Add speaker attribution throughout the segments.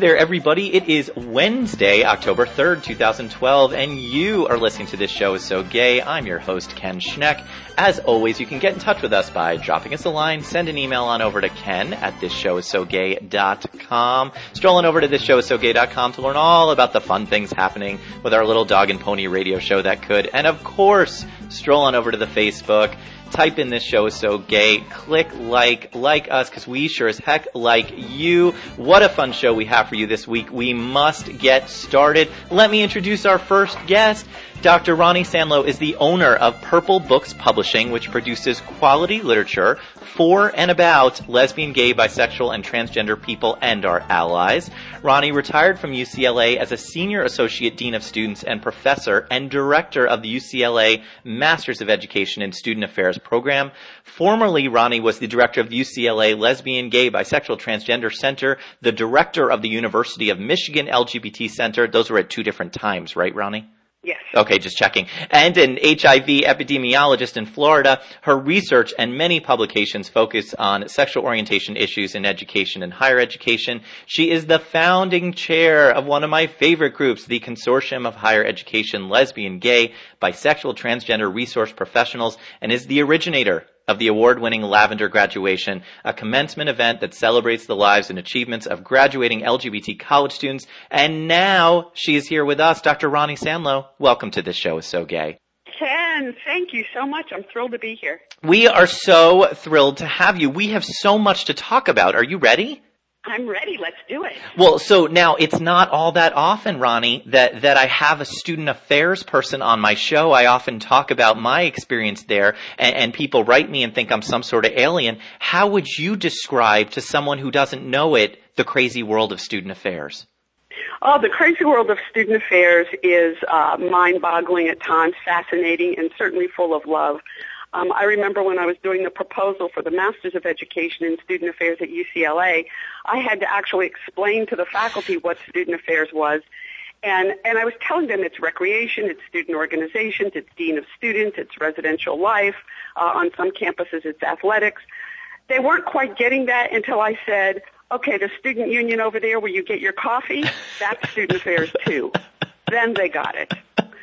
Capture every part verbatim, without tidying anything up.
Speaker 1: there, everybody. It is Wednesday, October third, twenty twelve, and you are listening to This Show Is So Gay. I'm your host, Ken Schneck. As always, you can get in touch with us by dropping us a line. Send an email on over to ken at this show is so gay dot com. Stroll on over to this show is so gay dot com to learn all about the fun things happening with our little dog and pony radio show that could. And of course, stroll on over to the Facebook. Type in This Show Is So Gay, click like, like us, because we sure as heck like you. What a fun show we have for you this week. We must get started. Let me introduce our first guest. Doctor Ronnie Sandlow is the owner of Purple Books Publishing, which produces quality literature for and about lesbian, gay, bisexual, and transgender people and our allies. Ronnie retired from U C L A as a Senior Associate Dean of Students and Professor and Director of the U C L A Masters of Education in Student Affairs program. Formerly, Ronnie was the Director of the U C L A Lesbian, Gay, Bisexual, Transgender Center, the Director of the University of Michigan L G B T Center. Those were at two different times, right, Ronnie?
Speaker 2: Yes.
Speaker 1: Okay, just checking. And an H I V epidemiologist in Florida. Her research and many publications focus on sexual orientation issues in education and higher education. She is the founding chair of one of my favorite groups, the Consortium of Higher Education Lesbian, Gay, Bisexual, Transgender Resource Professionals, and is the originator of the award-winning Lavender Graduation, a commencement event that celebrates the lives and achievements of graduating L G B T college students. And now she is here with us, Doctor Ronnie Sandlow. Welcome to This Show Is So Gay.
Speaker 2: Ken, thank you so much. I'm thrilled to be here.
Speaker 1: We are so thrilled to have you. We have so much to talk about. Are you ready?
Speaker 2: I'm ready. Let's do it.
Speaker 1: Well, so now it's not all that often, Ronnie, that, that I have a student affairs person on my show. I often talk about my experience there, and, and people write me and think I'm some sort of alien. How would you describe to someone who doesn't know it the crazy world of student affairs?
Speaker 2: Oh, the crazy world of student affairs is uh, mind-boggling at times, fascinating, and certainly full of love. Um, I remember when I was doing the proposal for the Masters of Education in Student Affairs at U C L A, I had to actually explain to the faculty what student affairs was. And, and I was telling them it's recreation, it's student organizations, it's dean of students, it's residential life. Uh, on some campuses, it's athletics. They weren't quite getting that until I said, okay, the student union over there where you get your coffee, that's student affairs too. Then they got it.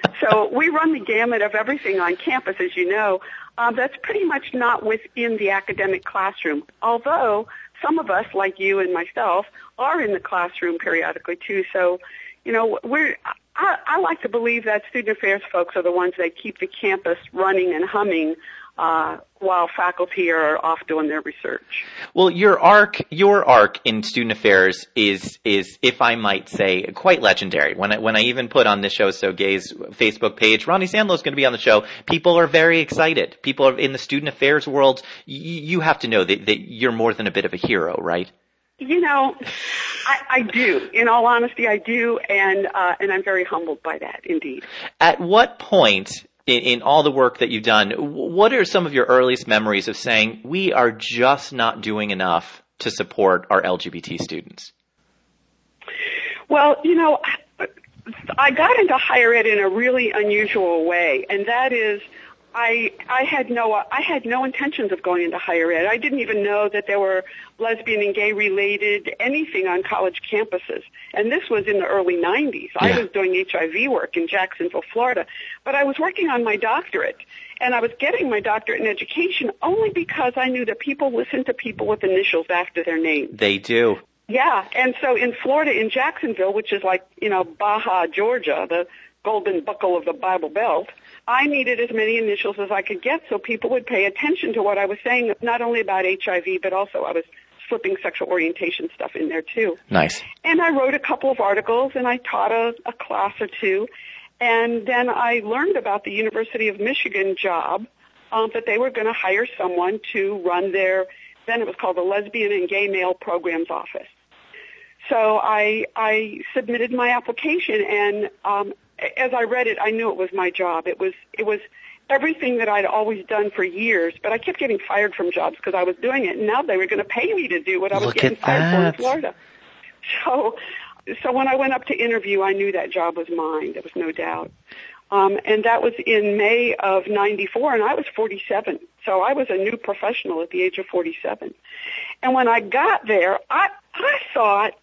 Speaker 2: So we run the gamut of everything on campus, as you know. Um, that's pretty much not within the academic classroom, although some of us, like you and myself, are in the classroom periodically too. So, you know, we're, I, I like to believe that student affairs folks are the ones that keep the campus running and humming uh, while faculty are off doing their research.
Speaker 1: Well, your arc, your arc in student affairs is, is, if I might say, quite legendary. When I, when I even put on This Show Is So Gay's Facebook page, Ronnie Sandlow is going to be on the show, people are very excited. People are in the student affairs world. You, you have to know that, that you're more than a bit of a hero, right?
Speaker 2: You know, I, I do. In all honesty, I do, and uh, and I'm very humbled by that, indeed.
Speaker 1: At what point in, in all the work that you've done, what are some of your earliest memories of saying, we are just not doing enough to support our L G B T students?
Speaker 2: Well, you know, I got into higher ed in a really unusual way, and that is I I had no I had no intentions of going into higher ed. I didn't even know that there were lesbian and gay related anything on college campuses. And this was in the early nineties. Yeah. I was doing H I V work in Jacksonville, Florida, but I was working on my doctorate. And I was getting my doctorate in education only because I knew that people listen to people with initials after their name.
Speaker 1: They do.
Speaker 2: Yeah, and so in Florida, in Jacksonville, which is like, you know, Baja, Georgia, the golden buckle of the Bible Belt, I needed as many initials as I could get so people would pay attention to what I was saying, not only about H I V, but also I was slipping sexual orientation stuff in there too.
Speaker 1: Nice.
Speaker 2: And I wrote a couple of articles and I taught a, a class or two. And then I learned about the University of Michigan job, um, that they were going to hire someone to run their, then it was called the Lesbian and Gay Male Programs Office. So I, I submitted my application, and um, as I read it, I knew it was my job. It was, it was everything that I'd always done for years, but I kept getting fired from jobs because I was doing it, and now they were going to pay me to do what I was
Speaker 1: Look
Speaker 2: getting fired
Speaker 1: that.
Speaker 2: for in Florida. So, so when I went up to interview, I knew that job was mine. There was no doubt. Um, and that was in May of ninety-four, and I was forty-seven. So I was a new professional at the age of forty-seven. And when I got there, I, I thought,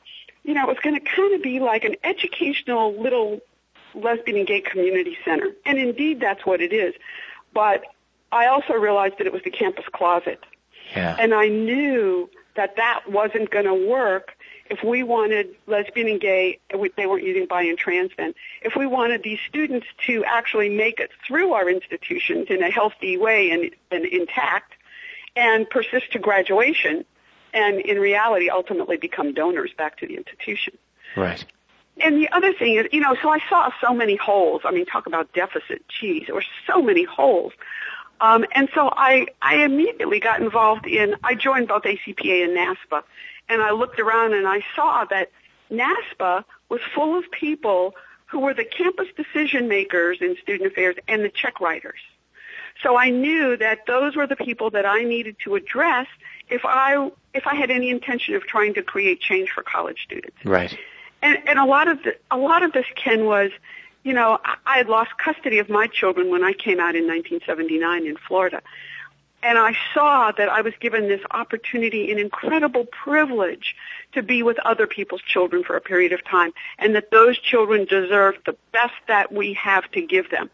Speaker 2: you know, it was going to kind of be like an educational little lesbian and gay community center. And indeed, that's what it is. But I also realized that it was the campus closet.
Speaker 1: Yeah.
Speaker 2: And I knew that that wasn't going to work if we wanted lesbian and gay, they weren't using bi and trans then, if we wanted these students to actually make it through our institutions in a healthy way and, and intact and persist to graduation and in reality ultimately become donors back to the institution.
Speaker 1: Right.
Speaker 2: And the other thing is, you know, so I saw so many holes. I mean, talk about deficit. Geez, there were so many holes. Um, and so I, I immediately got involved in, I joined both A C P A and NASPA. And I looked around and I saw that NASPA was full of people who were the campus decision makers in student affairs and the check writers. So I knew that those were the people that I needed to address if I, if I had any intention of trying to create change for college students.
Speaker 1: Right.
Speaker 2: And, and a lot of the, a lot of this, Ken, was, you know, I, I had lost custody of my children when I came out in nineteen seventy-nine in Florida. And I saw that I was given this opportunity, an incredible privilege to be with other people's children for a period of time, and that those children deserve the best that we have to give them.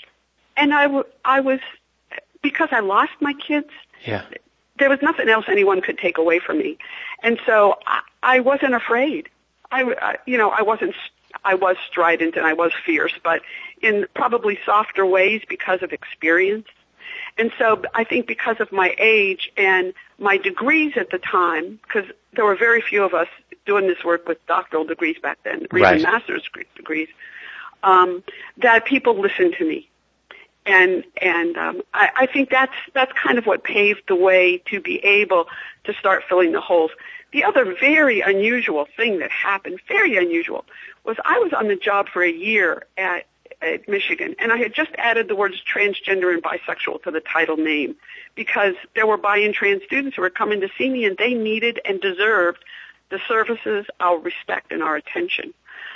Speaker 2: And I, w- I was, because I lost my kids,
Speaker 1: yeah.
Speaker 2: there was nothing else anyone could take away from me. And so I, I wasn't afraid. I, I, you know, I wasn't, I was strident and I was fierce, but in probably softer ways because of experience. And so I think because of my age and my degrees at the time, because there were very few of us doing this work with doctoral degrees back then, or
Speaker 1: right.
Speaker 2: even master's degrees, um, that people listened to me. And and um, I, I think that's that's kind of what paved the way to be able to start filling the holes. The other very unusual thing that happened, very unusual, was I was on the job for a year at at Michigan, and I had just added the words transgender and bisexual to the title name because there were bi and trans students who were coming to see me, and they needed and deserved the services, our respect, and our attention.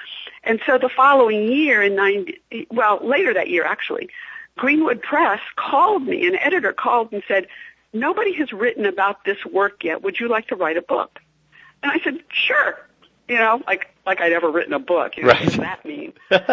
Speaker 2: And so the following year, in ninety, well, later that year actually, Greenwood Press called me, an editor called and said, "Nobody has written about this work yet. Would you like to write a book?" And I said, "Sure." You know, like like I'd ever written a book. You know,
Speaker 1: right.
Speaker 2: What does that mean?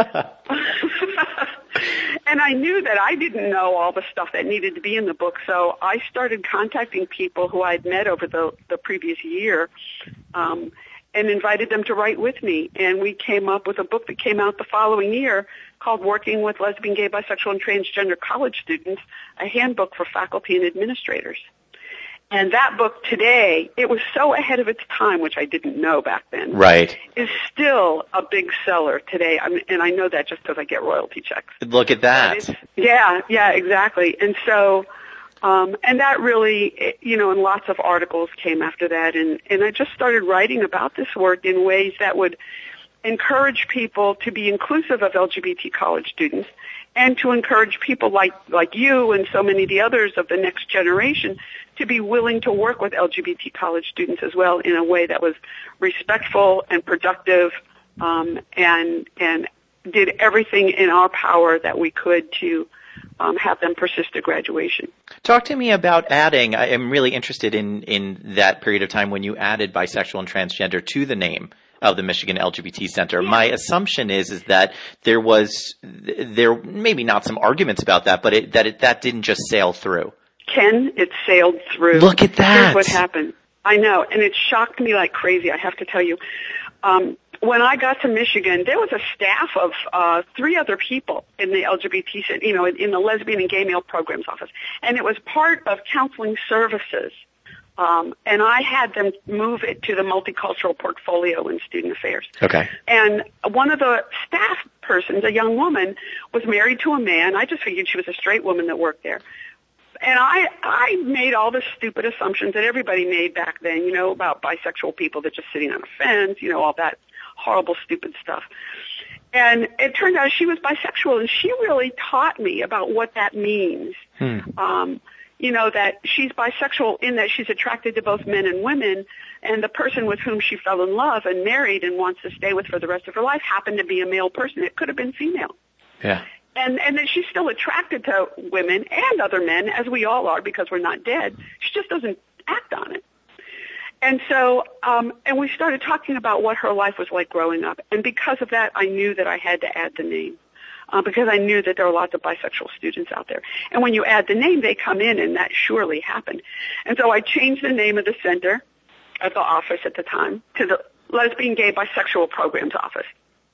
Speaker 2: And I knew that I didn't know all the stuff that needed to be in the book, so I started contacting people who I'd met over the, the previous year um, and invited them to write with me. And we came up with a book that came out the following year called Working with Lesbian, Gay, Bisexual, and Transgender College Students, a handbook for faculty and administrators. And that book today, it was so ahead of its time, which I didn't know back then.
Speaker 1: Right.
Speaker 2: Is still a big seller today. I mean, and I know that just because I get royalty checks.
Speaker 1: Look at that.
Speaker 2: Yeah, yeah, exactly. And so, um, and that really, you know, and lots of articles came after that. And, and I just started writing about this work in ways that would encourage people to be inclusive of L G B T college students and to encourage people like, like you and so many of the others of the next generation to be willing to work with L G B T college students as well in a way that was respectful and productive, um, and and did everything in our power that we could to um, have them persist to graduation.
Speaker 1: Talk to me about adding. I am really interested in in that period of time when you added bisexual and transgender to the name of the Michigan L G B T Center. Yeah. My assumption is is that there was there maybe not some arguments about that, but it, that it, that didn't just sail through.
Speaker 2: Ken, it sailed through.
Speaker 1: Look at that.
Speaker 2: Here's what happened. I know, and it shocked me like crazy, I have to tell you. Um, when I got to Michigan, there was a staff of uh, three other people in the L G B T, you know, in, in the lesbian and gay male programs office, and it was part of counseling services. Um, and I had them move it to the multicultural portfolio in student affairs.
Speaker 1: Okay.
Speaker 2: And one of the staff persons, a young woman, was married to a man. I just figured she was a straight woman that worked there. And I, I made all the stupid assumptions that everybody made back then, you know, about bisexual people that just sitting on a fence, you know, all that horrible, stupid stuff. And it turned out she was bisexual, and she really taught me about what that means. Hmm. Um, you know, that she's bisexual in that she's attracted to both men and women, and the person with whom she fell in love and married and wants to stay with for the rest of her life happened to be a male person. It could have been female.
Speaker 1: Yeah.
Speaker 2: And and that she's still attracted to women and other men, as we all are, because we're not dead. She just doesn't act on it. And so, um, and we started talking about what her life was like growing up. And because of that, I knew that I had to add the name. Uh, because I knew that there were lots of bisexual students out there. And when you add the name, they come in, and that surely happened. And so I changed the name of the center, at the office at the time, to the Lesbian Gay Bisexual Programs Office.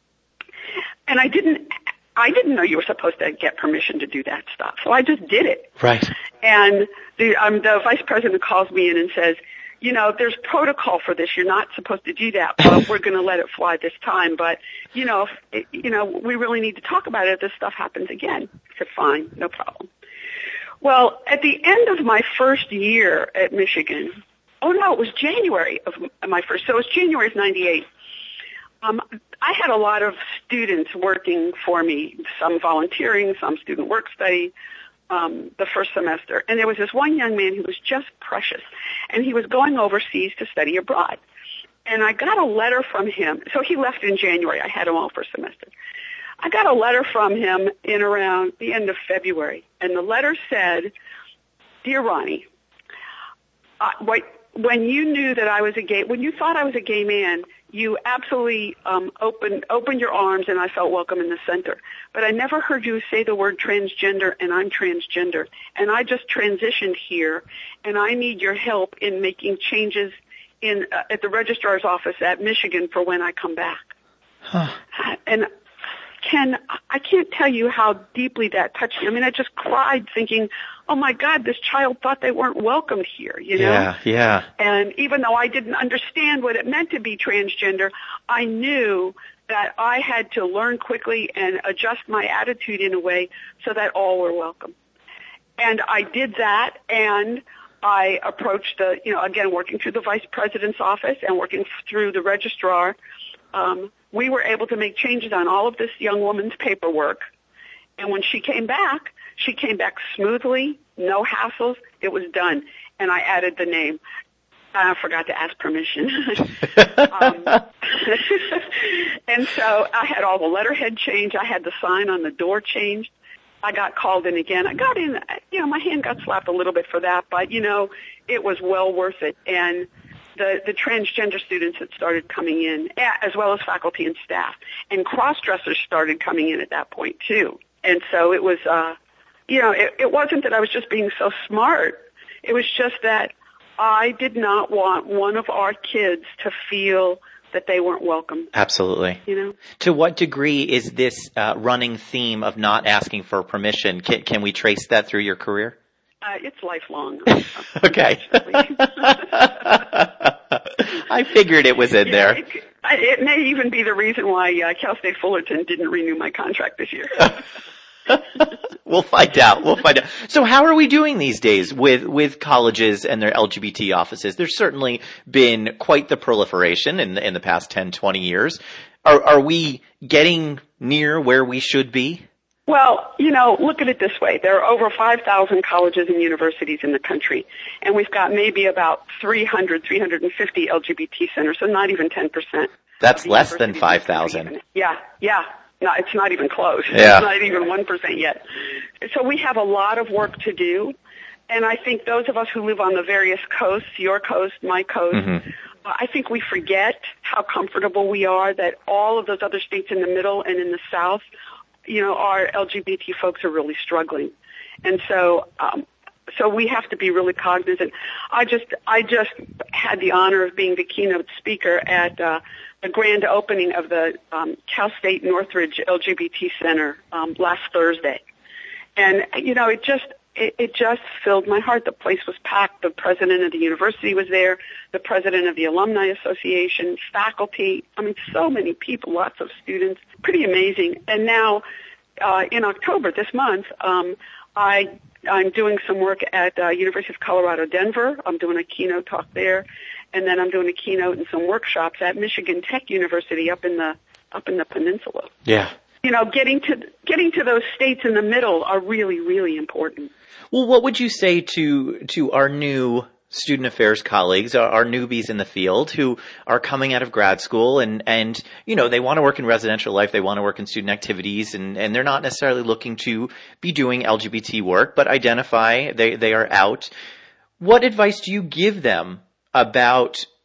Speaker 2: And I didn't, I didn't know you were supposed to get permission to do that stuff, so I just did it.
Speaker 1: Right.
Speaker 2: And the, um, the vice president calls me in and says, you know, there's protocol for this. You're not supposed to do that, but we're going to let it fly this time. But, you know, if, you know, we really need to talk about it if this stuff happens again. I said, fine, no problem. Well, at the end of my first year at Michigan, oh no, it was January of my first, so it was January of ninety-eight. Um, I had a lot of students working for me, some volunteering, some student work study. Um, the first semester, and there was this one young man who was just precious, and he was going overseas to study abroad. And I got a letter from him. So he left in January. I had him all for a semester. I got a letter from him in around the end of February, and the letter said, "Dear Ronnie, uh, what, when you knew that I was a gay, when you thought I was a gay man, you absolutely um, opened opened your arms, and I felt welcome in the center. But I never heard you say the word transgender, and I'm transgender. And I just transitioned here, and I need your help in making changes in uh, at the registrar's office at Michigan for when I come back." Huh. And Ken, I can't tell you how deeply that touched me. I mean, I just cried thinking, oh my God, this child thought they weren't welcomed here, you know?
Speaker 1: Yeah, yeah.
Speaker 2: And even though I didn't understand what it meant to be transgender, I knew that I had to learn quickly and adjust my attitude in a way so that all were welcome. And I did that, and I approached the, you know, again, working through the vice president's office and working through the registrar. Um, we were able to make changes on all of this young woman's paperwork. And when she came back, she came back smoothly, no hassles. It was done. And I added the name. I forgot to ask permission. um, and so I had all the letterhead changed. I had the sign on the door changed. I got called in again. I got in, you know, my hand got slapped a little bit for that, but, you know, it was well worth it. And the, the transgender students had started coming in, as well as faculty and staff. And cross-dressers started coming in at that point, too. And so it was, uh, you know, it, it wasn't that I was just being so smart. It was just that I did not want one of our kids to feel that they weren't welcome.
Speaker 1: Absolutely.
Speaker 2: You know?
Speaker 1: To what degree is this uh, running theme of not asking for permission? Can, can we trace that through your career?
Speaker 2: Uh, it's lifelong.
Speaker 1: Okay. I figured it was in
Speaker 2: yeah,
Speaker 1: there.
Speaker 2: It, it may even be the reason why uh, Cal State Fullerton didn't renew my contract this year.
Speaker 1: We'll find out. We'll find out. So how are we doing these days with, with colleges and their L G B T offices? There's certainly been quite the proliferation in the, in the past ten, twenty years. Are, are we getting near where we should be?
Speaker 2: Well, you know, look at it this way. There are over five thousand colleges and universities in the country, and we've got maybe about three hundred, three hundred fifty L G B T centers, so not even ten percent.
Speaker 1: That's less than five thousand.
Speaker 2: Yeah, yeah. No, it's not even close.
Speaker 1: Yeah.
Speaker 2: It's not even one percent yet. So we have a lot of work to do, and I think those of us who live on the various coasts, your coast, my coast, mm-hmm. I think we forget how comfortable we are that all of those other states in the middle and in the south, you know, our L G B T folks are really struggling. And so, um, so we have to be really cognizant. I just, I just had the honor of being the keynote speaker at, uh, the grand opening of the, um, Cal State Northridge L G B T Center, um, last Thursday. And, you know, it just, it, it just filled my heart. The place was packed. The president of the university was there, the president of the Alumni Association, faculty. I mean, so many people, lots of students. Pretty amazing. And now, uh, in October, this month, um, I, I'm doing some work at uh, University of Colorado, Denver. I'm doing a keynote talk there. And then I'm doing a keynote and some workshops at Michigan Tech University up in the, up in the peninsula.
Speaker 1: Yeah.
Speaker 2: You know, getting to, getting to those states in the middle are really, really important.
Speaker 1: Well, what would you say to, to our new student affairs colleagues, our, our newbies in the field who are coming out of grad school and, and, you know, they want to work in residential life, they want to work in student activities, and, and they're not necessarily looking to be doing L G B T work, but identify they, they are out. What advice do you give them about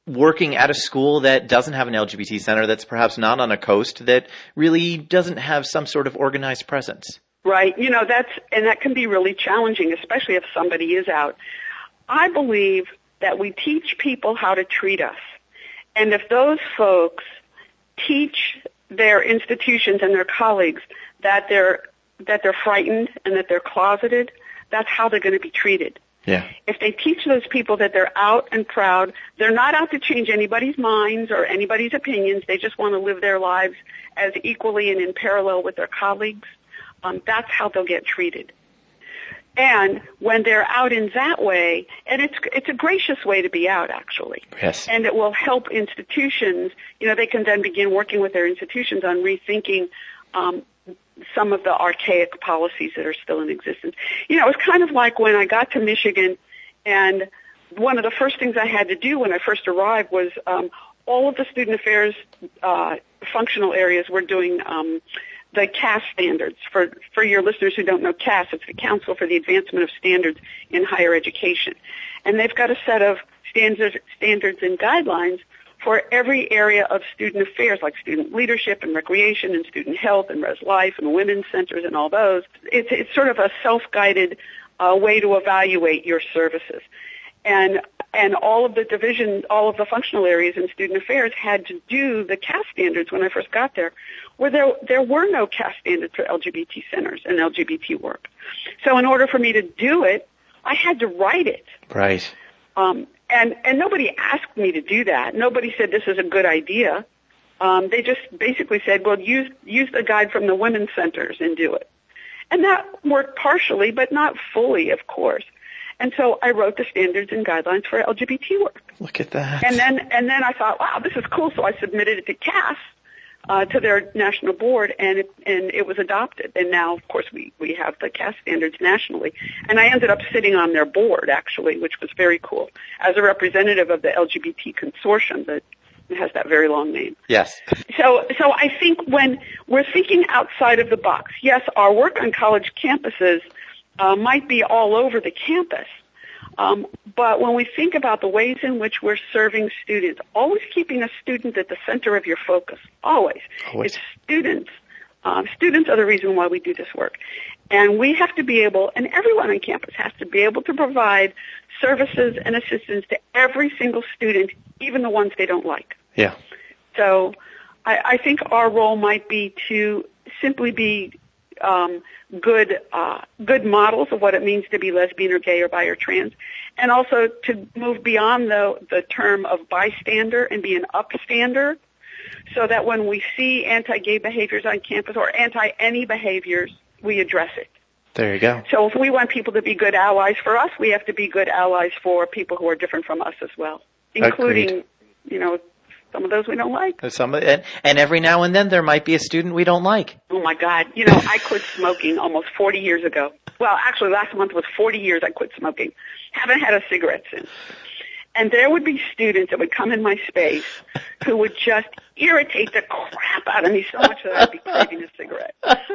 Speaker 1: working at a school that doesn't have an L G B T center, that's perhaps not on a coast, that really doesn't have some sort of organized presence?
Speaker 2: Right. You know, that's, and that can be really challenging, especially if somebody is out. I believe that we teach people how to treat us. And if those folks teach their institutions and their colleagues that they're, that they're frightened and that they're closeted, that's how they're going to be treated.
Speaker 1: Yeah.
Speaker 2: If they teach those people that they're out and proud, they're not out to change anybody's minds or anybody's opinions, they just want to live their lives as equally and in parallel with their colleagues, um, that's how they'll get treated. And when they're out in that way, and it's it's a gracious way to be out, actually.
Speaker 1: Yes.
Speaker 2: And it will help institutions, you know, they can then begin working with their institutions on rethinking um, some of the archaic policies that are still in existence. You know, it's kind of like when I got to Michigan, and one of the first things I had to do when I first arrived was um, all of the student affairs uh, functional areas were doing um, the C A S standards. For, for your listeners who don't know C A S, it's the Council for the Advancement of Standards in Higher Education. And they've got a set of standards, standards and guidelines for every area of student affairs, like student leadership and recreation and student health and res life and women's centers and all those. It's, it's sort of a self-guided uh, way to evaluate your services. And and all of the division, all of the functional areas in student affairs had to do the C A S standards when I first got there, where there there were no C A S standards for L G B T centers and L G B T work. So in order for me to do it, I had to write it.
Speaker 1: Right.
Speaker 2: Um, and and nobody asked me to do that. Nobody said this is a good idea. Um, they just basically said, well, use use the guide from the women's centers and do it. And that worked partially, but not fully, of course. And so I wrote the standards and guidelines for L G B T work.
Speaker 1: Look at that.
Speaker 2: And then, and then I thought, wow, this is cool. So I submitted it to C A S, uh, to their national board, and it, and it was adopted. And now, of course, we, we have the C A S standards nationally. And I ended up sitting on their board, actually, which was very cool, as a representative of the L G B T consortium that has that very long name.
Speaker 1: Yes.
Speaker 2: So, so I think when we're thinking outside of the box, yes, our work on college campuses Uh, might be all over the campus. Um, but when we think about the ways in which we're serving students, always keeping a student at the center of your focus, always.
Speaker 1: always.
Speaker 2: It's students. Um, students are the reason why we do this work. And we have to be able, and everyone on campus has to be able to provide services and assistance to every single student, even the ones they don't like.
Speaker 1: Yeah.
Speaker 2: So I, I think our role might be to simply be um, good uh, good models of what it means to be lesbian or gay or bi or trans, and also to move beyond the, the term of bystander and be an upstander, so that when we see anti-gay behaviors on campus or anti-any behaviors, we address it.
Speaker 1: There you go.
Speaker 2: So if we want people to be good allies for us, we have to be good allies for people who are different from us as well, including,
Speaker 1: Agreed.
Speaker 2: you know, some of those we don't like.
Speaker 1: Some, and, and every now and then there might be a student we don't like.
Speaker 2: Oh, my God. You know, I quit smoking almost forty years ago. Well, actually, last month was forty years I quit smoking. Haven't had a cigarette since. And there would be students that would come in my space who would just irritate the crap out of me so much that I'd be craving a cigarette.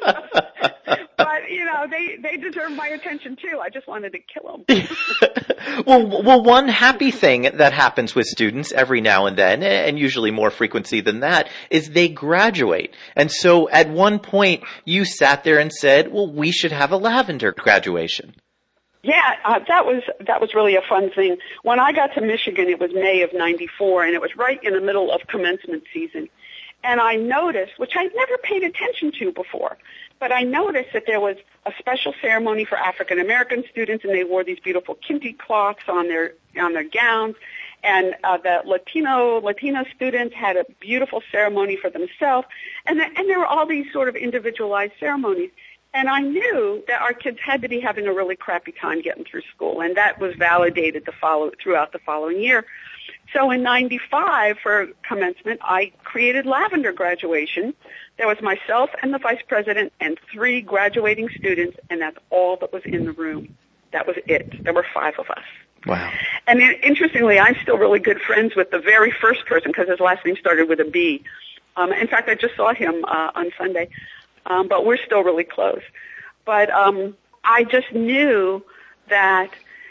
Speaker 2: But, you know, they, they deserve my attention, too. I just wanted to kill them.
Speaker 1: well, well, one happy thing that happens with students every now and then, and usually more frequency than that, is they graduate. And so at one point, you sat there and said, well, we should have a lavender graduation.
Speaker 2: Yeah, uh, that was that was really a fun thing. When I got to Michigan, it was May of ninety-four, and it was right in the middle of commencement season. And I noticed, which I'd never paid attention to before, but I noticed that there was a special ceremony for African American students, and they wore these beautiful kente cloths on their on their gowns. And uh, the Latino Latino students had a beautiful ceremony for themselves, and the, and there were all these sort of individualized ceremonies. And I knew that our kids had to be having a really crappy time getting through school, and that was validated the follow, throughout the following year. So in ninety-five, for commencement, I created Lavender Graduation. There was myself and the vice president and three graduating students, and that's all that was in the room. That was it. There were five of us.
Speaker 1: Wow.
Speaker 2: And interestingly, I'm still really good friends with the very first person because his last name started with a B. Um, in fact, I just saw him uh, on Sunday. Um, but we're still really close. But um, I just knew that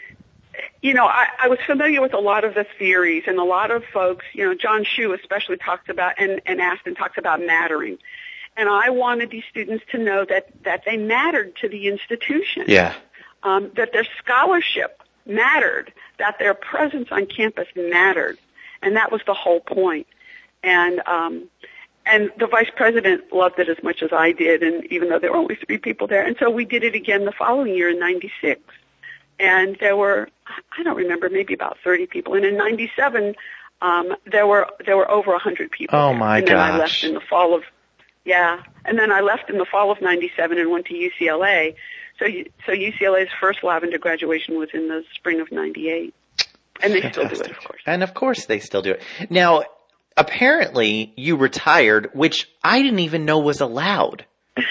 Speaker 2: you know, I, I was familiar with a lot of the theories, and a lot of folks, you know, John Shu especially talks about, and, and Aston talks about mattering. And I wanted these students to know that, that they mattered to the institution.
Speaker 1: Yeah.
Speaker 2: Um, that their scholarship mattered, that their presence on campus mattered. And that was the whole point. And, um, and the vice president loved it as much as I did, and even though there were only three people there. And so we did it again the following year in ninety-six. And there were, I don't remember, maybe about thirty people. And in ninety-seven, um, there were, there were over one hundred people.
Speaker 1: Oh
Speaker 2: there.
Speaker 1: my
Speaker 2: and then
Speaker 1: gosh.
Speaker 2: I left in the fall of, yeah. And then I left in the fall of ninety-seven and went to U C L A. So, so U C L A's first Lavender graduation was in the spring of ninety-eight. And they
Speaker 1: Fantastic.
Speaker 2: still do it, of course.
Speaker 1: And of course they still do it. Now, apparently you retired, which I didn't even know was allowed.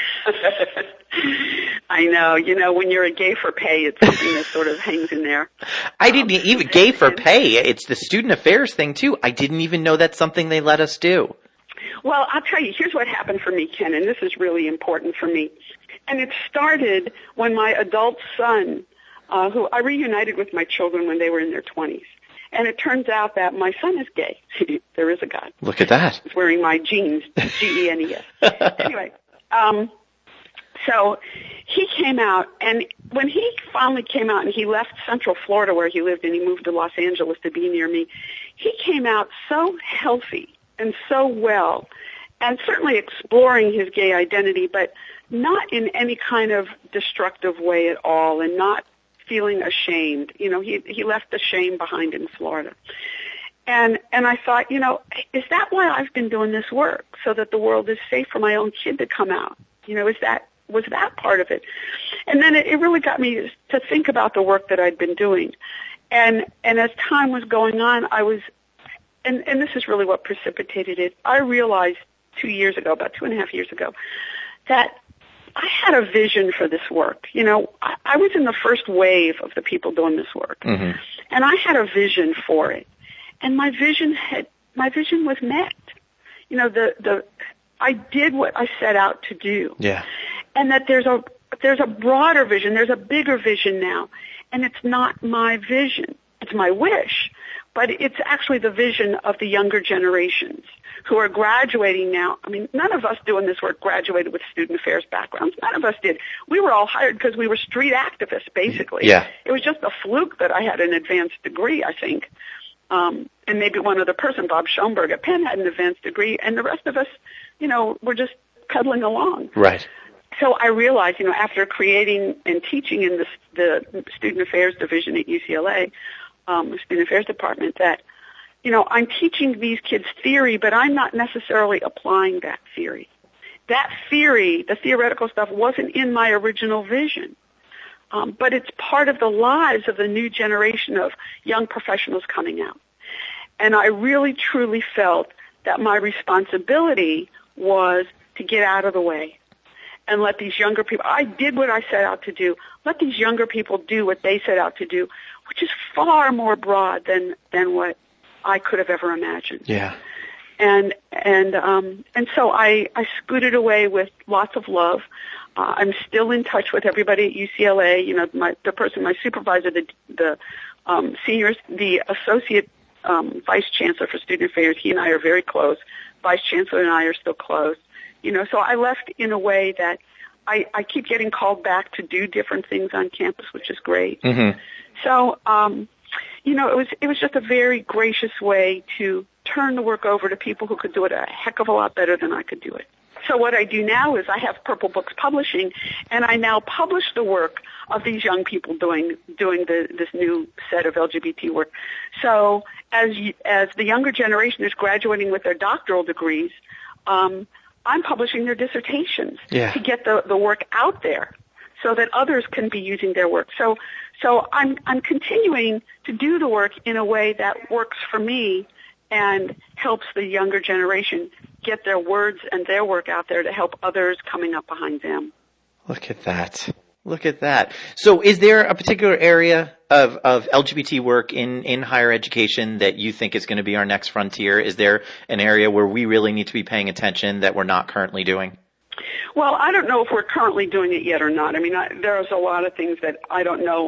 Speaker 2: I know. You know, when you're a gay for pay, it's something that sort of hangs in there.
Speaker 1: I didn't
Speaker 2: um,
Speaker 1: even, gay for pay, it's the student affairs thing too. I didn't even know that's something they let us do.
Speaker 2: Well, I'll tell you, here's what happened for me, Ken, and this is really important for me. And it started when my adult son, uh, who I reunited with my children when they were in their twenties. And it turns out that my son is gay. There is a God.
Speaker 1: Look at that.
Speaker 2: He's wearing my jeans, G E N E S. Anyway, um, so he came out, and when he finally came out and he left Central Florida where he lived and he moved to Los Angeles to be near me, he came out so healthy and so well, and certainly exploring his gay identity, but not in any kind of destructive way at all, and not feeling ashamed. You know, he he left the shame behind in Florida. And and I thought, you know, is that why I've been doing this work? So that the world is safe for my own kid to come out? You know, is that was that part of it? And then it, it really got me to think about the work that I'd been doing. And and as time was going on, I was and, and this is really what precipitated it. I realized two years ago, about two and a half years ago, that I had a vision for this work. You know, I, I was in the first wave of the people doing this work.
Speaker 1: Mm-hmm.
Speaker 2: And I had a vision for it. And my vision had, my vision was met. You know, the, the, I did what I set out to do.
Speaker 1: Yeah.
Speaker 2: And that there's a, there's a broader vision, there's a bigger vision now. And it's not my vision. It's my wish. But it's actually the vision of the younger generations who are graduating now. I mean, none of us doing this work graduated with student affairs backgrounds. None of us did. We were all hired because we were street activists, basically.
Speaker 1: Yeah.
Speaker 2: It was just a fluke that I had an advanced degree, I think. Um, and maybe one other person, Bob Schoenberg at Penn, had an advanced degree, and the rest of us, you know, were just pedaling along.
Speaker 1: Right.
Speaker 2: So I realized, you know, after creating and teaching in the, the Student Affairs Division at U C L A, um, the Student Affairs Department, that, you know, I'm teaching these kids theory, but I'm not necessarily applying that theory. That theory, the theoretical stuff, wasn't in my original vision. Um, but it's part of the lives of the new generation of young professionals coming out. And I really, truly felt that my responsibility was to get out of the way and let these younger people, I did what I set out to do, let these younger people do what they set out to do, which is far more broad than, than what I could have ever imagined.
Speaker 1: Yeah.
Speaker 2: And, and, um, and so I, I scooted away with lots of love. Uh, I'm still in touch with everybody at U C L A. You know, my, the person, my supervisor, the, the, um, seniors, the associate, um, vice chancellor for student affairs, he and I are very close. Vice chancellor and I are still close. You know, so I left in a way that I, I keep getting called back to do different things on campus, which is great.
Speaker 1: Mm-hmm.
Speaker 2: So, um, you know, it was, it was just a very gracious way to turn the work over to people who could do it a heck of a lot better than I could do it. So what I do now is I have Purple Books Publishing, and I now publish the work of these young people doing doing the, this new set of L G B T work. So as you, as the younger generation is graduating with their doctoral degrees, um, I'm publishing their dissertations
Speaker 1: yeah.
Speaker 2: to get the, the work out there so that others can be using their work. So so I'm I'm continuing to do the work in a way that works for me and helps the younger generation get their words and their work out there to help others coming up behind them.
Speaker 1: Look at that. Look at that. So is there a particular area of, of L G B T work in, in higher education that you think is going to be our next frontier? Is there an area where we really need to be paying attention that we're not currently doing?
Speaker 2: Well, I don't know if we're currently doing it yet or not. I mean, I, there's a lot of things that I don't know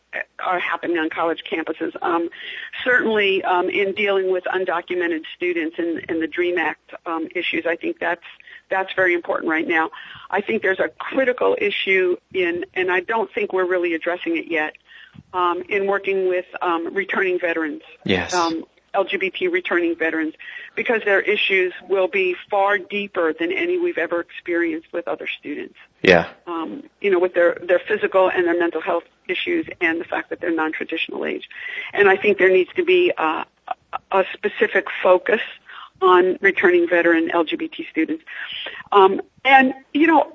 Speaker 2: are happening on college campuses. Um, certainly, um, in dealing with undocumented students and, and the DREAM Act um, issues, I think that's that's very important right now. I think there's a critical issue in, and I don't think we're really addressing it yet, um, in working with um, returning veterans.
Speaker 1: Yes.
Speaker 2: Um, L G B T returning veterans, because their issues will be far deeper than any we've ever experienced with other students.
Speaker 1: Yeah.
Speaker 2: Um, you know, with their, their physical and their mental health issues and the fact that they're non-traditional age. And I think there needs to be uh, a specific focus on returning veteran L G B T students. Um, and, you know,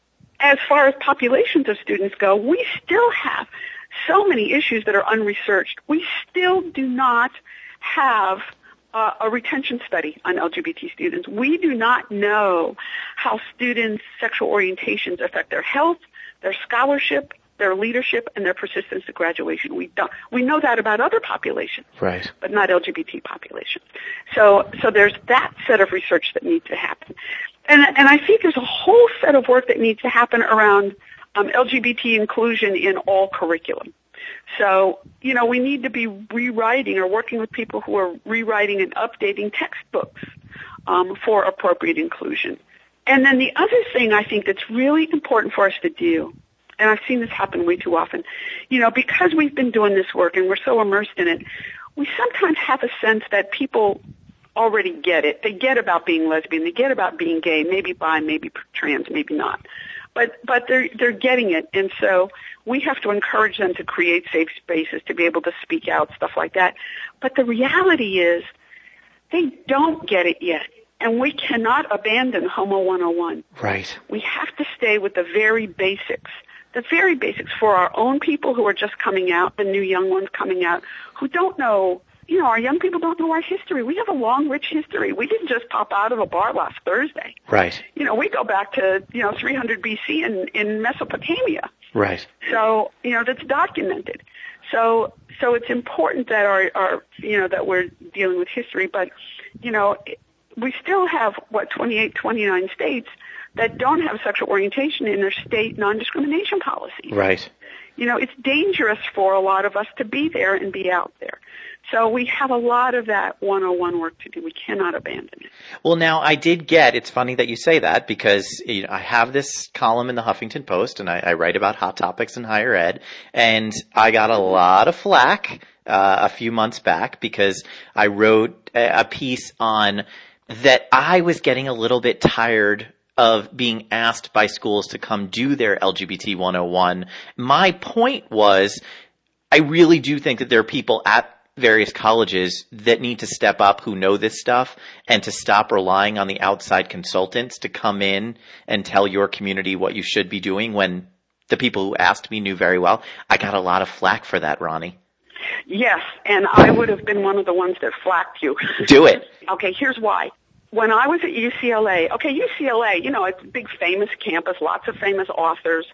Speaker 2: as far as populations of students go, we still have so many issues that are unresearched. We still do not have uh, a retention study on L G B T students. We do not know how students' sexual orientations affect their health, their scholarship, their leadership, and their persistence to graduation. We don't. We know that about other populations,
Speaker 1: right?
Speaker 2: But not L G B T populations. So, so there's that set of research that needs to happen, and and I think there's a whole set of work that needs to happen around um, L G B T inclusion in all curriculum. So, you know, we need to be rewriting or working with people who are rewriting and updating textbooks um, for appropriate inclusion. And then the other thing I think that's really important for us to do, and I've seen this happen way too often, you know, because we've been doing this work and we're so immersed in it, we sometimes have a sense that people already get it. They get about being lesbian. They get about being gay, maybe bi, maybe trans, maybe not. But but they're they're getting it, and so we have to encourage them to create safe spaces to be able to speak out, stuff like that. But the reality is they don't get it yet, and we cannot abandon Homo one oh one.
Speaker 1: Right.
Speaker 2: We have to stay with the very basics, the very basics for our own people who are just coming out, the new young ones coming out, who don't know. You know, our young people don't know our history. We have a long, rich history. We didn't just pop out of a bar last Thursday.
Speaker 1: Right.
Speaker 2: You know, we go back to, you know, three hundred B C in, in Mesopotamia.
Speaker 1: Right.
Speaker 2: So, you know, that's documented. So, so it's important that our, our, you know, that we're dealing with history, but, you know, we still have, what, twenty-eight, twenty-nine states that don't have sexual orientation in their state non-discrimination policies.
Speaker 1: Right.
Speaker 2: You know, it's dangerous for a lot of us to be there and be out there. So we have a lot of that one oh one work to do. We cannot abandon it.
Speaker 1: Well, now I did get, it's funny that you say that because you know, I have this column in the Huffington Post and I, I write about hot topics in higher ed, and I got a lot of flack uh, a few months back because I wrote a, a piece on that I was getting a little bit tired of being asked by schools to come do their L G B T one oh one. My point was, I really do think that there are people at various colleges that need to step up who know this stuff and to stop relying on the outside consultants to come in and tell your community what you should be doing when the people who asked me knew very well. I got a lot of flack for that, Ronnie.
Speaker 2: Yes, and I would have been one of the ones that flacked you.
Speaker 1: Do it.
Speaker 2: Okay, here's why. When I was at U C L A, okay, U C L A, you know, it's a big famous campus, lots of famous authors.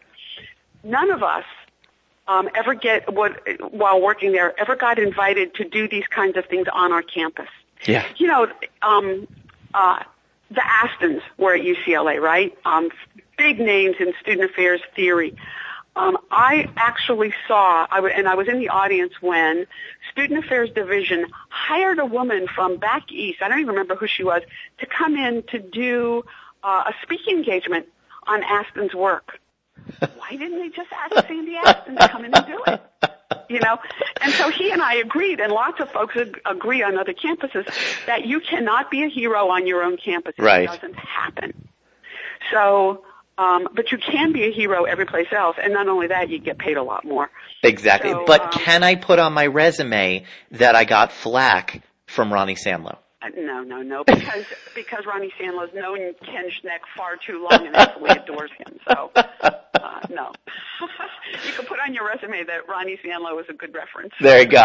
Speaker 2: None of us um, ever get, what, while working there, ever got invited to do these kinds of things on our campus.
Speaker 1: Yeah.
Speaker 2: You know, um, uh, the Astons were at U C L A, right? Um, big names in student affairs theory. Um, I actually saw, I w- and I was in the audience when Student Affairs Division hired a woman from back east, I don't even remember who she was, to come in to do uh, a speaking engagement on Aston's work. Why didn't they just ask Sandy Aston to come in and do it? You know? And so he and I agreed, and lots of folks ag- agree on other campuses, that you cannot be a hero on your own campus.
Speaker 1: Right.
Speaker 2: It doesn't happen. So... Um, but you can be a hero every place else, and not only that, you get paid a lot more.
Speaker 1: Exactly.
Speaker 2: So,
Speaker 1: but
Speaker 2: um,
Speaker 1: can I put on my resume that I got flack from Ronnie Sandlow?
Speaker 2: Uh, no, no, no, because because Ronnie Sandlow's known Ken Schneck far too long and absolutely adores him. So, uh, no. You can put on your resume that Ronnie Sandlow was a good reference.
Speaker 1: There you go.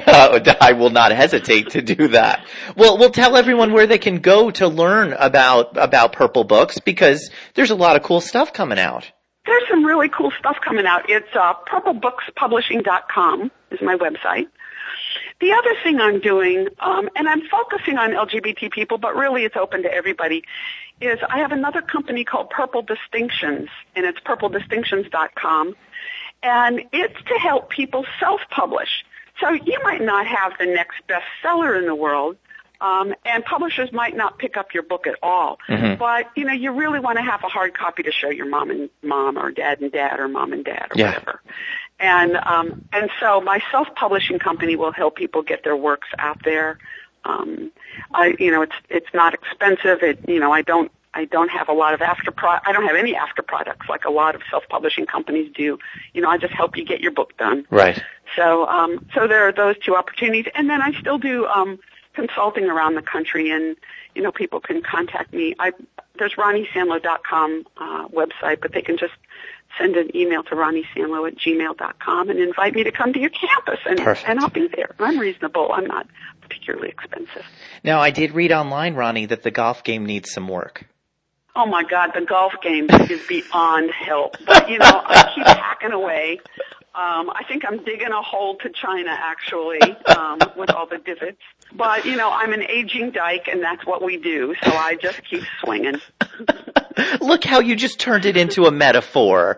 Speaker 1: I will not hesitate to do that. Well, we'll tell everyone where they can go to learn about about Purple Books, because there's a lot of cool stuff coming out.
Speaker 2: There's some really cool stuff coming out. It's uh, purple books publishing dot com is my website. The other thing I'm doing, um, and I'm focusing on L G B T people, but really it's open to everybody, is I have another company called Purple Distinctions, and it's purple distinctions dot com. and it's to help people self-publish. So you might not have the next bestseller in the world, um, and publishers might not pick up your book at all.
Speaker 1: Mm-hmm.
Speaker 2: But you know, you really want to have a hard copy to show your mom and mom, or dad and dad, or mom and dad, or
Speaker 1: yeah.
Speaker 2: whatever. And um, and so my self-publishing company will help people get their works out there. Um, I, you know, it's it's not expensive. It, you know, I don't I don't have a lot of after pro- I don't have any after products like a lot of self-publishing companies do. You know, I just help you get your book done.
Speaker 1: Right.
Speaker 2: So um, so there are those two opportunities, and then I still do um, consulting around the country, and you know, people can contact me. I there's Ronnie Sandlow dot com uh, website, but they can just send an email to Ronnie Sandlow at gmail dot com and invite me to come to your campus, and, and I'll be there. I'm reasonable. I'm not particularly expensive.
Speaker 1: Now, I did read online, Ronnie, that the golf game needs some work.
Speaker 2: Oh, my God, the golf game is beyond help. But, you know, I keep hacking away. Um, I think I'm digging a hole to China, actually, um, with all the divots. But, you know, I'm an aging dyke, and that's what we do, so I just keep swinging.
Speaker 1: Look how you just turned it into a metaphor.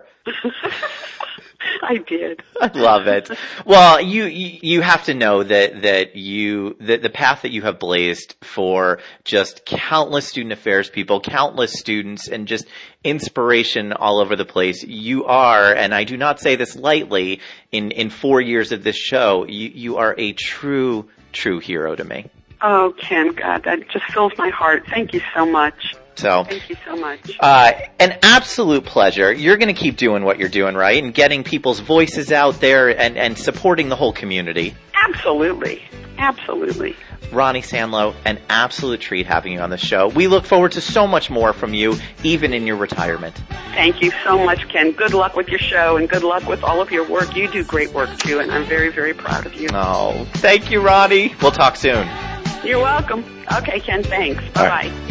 Speaker 2: I did.
Speaker 1: I love it. Well, you, you you have to know that that you that the path that you have blazed for just countless student affairs people, countless students, and just inspiration all over the place. You are, and I do not say this lightly, in in four years of this show, you you are a true true hero to me.
Speaker 2: Oh, Ken, God, that just fills my heart. Thank you so much.
Speaker 1: So,
Speaker 2: thank you so much.
Speaker 1: Uh, an absolute pleasure. You're going to keep doing what you're doing, right? And getting people's voices out there and, and supporting the whole community.
Speaker 2: Absolutely. Absolutely.
Speaker 1: Ronnie Sandlow, an absolute treat having you on the show. We look forward to so much more from you, even in your retirement.
Speaker 2: Thank you so much, Ken. Good luck with your show, and good luck with all of your work. You do great work, too, and I'm very, very proud of you.
Speaker 1: Oh, thank you, Ronnie. We'll talk soon.
Speaker 2: You're welcome. Okay, Ken, thanks. Bye-bye.
Speaker 1: Right.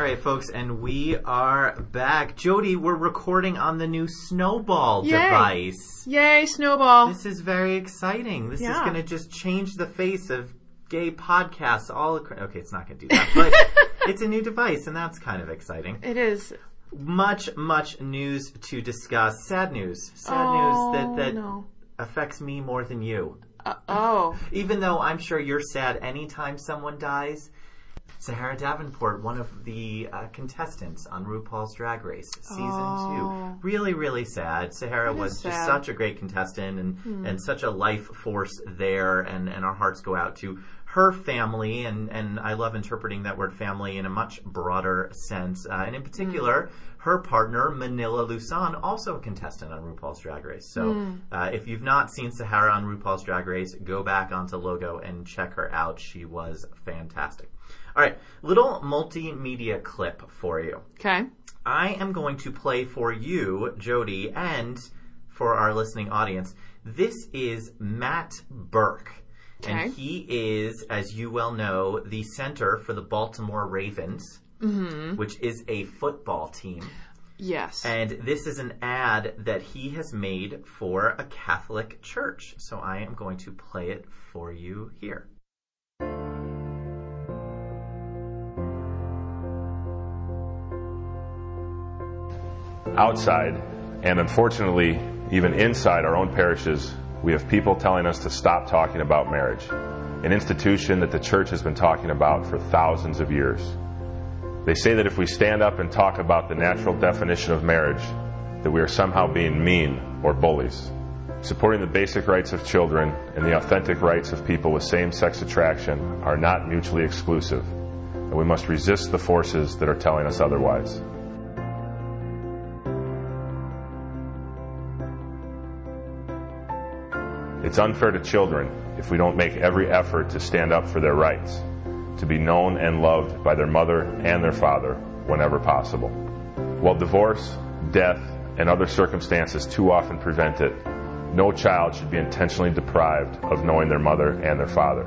Speaker 1: right, folks, and we are back. Jody, we're recording on the new Snowball
Speaker 3: Yay.
Speaker 1: device.
Speaker 3: Yay, Snowball.
Speaker 1: This is very exciting. This
Speaker 3: Yeah.
Speaker 1: is going to just change the face of gay podcasts all across. Okay, it's not going to do that, but it's a new device, and that's kind of exciting.
Speaker 3: It is.
Speaker 1: Much, much news to discuss. Sad news. Sad
Speaker 3: oh,
Speaker 1: news that, that
Speaker 3: no.
Speaker 1: affects me more than you.
Speaker 3: Uh, oh.
Speaker 1: Even though I'm sure you're sad anytime someone dies. Sahara Davenport, one of the uh, contestants on RuPaul's Drag Race, season
Speaker 3: oh.
Speaker 1: two. Really, really sad. Sahara
Speaker 3: That
Speaker 1: was
Speaker 3: is
Speaker 1: just
Speaker 3: sad.
Speaker 1: such a great contestant and,
Speaker 3: hmm.
Speaker 1: and such a life force there, and, and our hearts go out to her family, and, and I love interpreting that word family in a much broader sense. Uh, and in particular, mm. her partner, Manila Luzon, also a contestant on RuPaul's Drag Race. So mm. uh, if you've not seen Sahara on RuPaul's Drag Race, go back onto Logo and check her out. She was fantastic. All right, little multimedia clip for you.
Speaker 3: Okay.
Speaker 1: I am going to play for you, Jody, and for our listening audience. This is Matt Burke.
Speaker 3: Okay.
Speaker 1: And he is, as you well know, the center for the Baltimore Ravens,
Speaker 3: mm-hmm.
Speaker 1: which is a football team.
Speaker 3: Yes.
Speaker 1: And this is an ad that he has made for a Catholic church. So I am going to play it for you here.
Speaker 4: Outside, and unfortunately, even inside our own parishes, we have people telling us to stop talking about marriage, an institution that the church has been talking about for thousands of years. They say that if we stand up and talk about the natural definition of marriage, that we are somehow being mean or bullies. Supporting the basic rights of children and the authentic rights of people with same-sex attraction are not mutually exclusive, and we must resist the forces that are telling us otherwise. It's unfair to children if we don't make every effort to stand up for their rights, to be known and loved by their mother and their father whenever possible. While divorce, death, and other circumstances too often prevent it, no child should be intentionally deprived of knowing their mother and their father.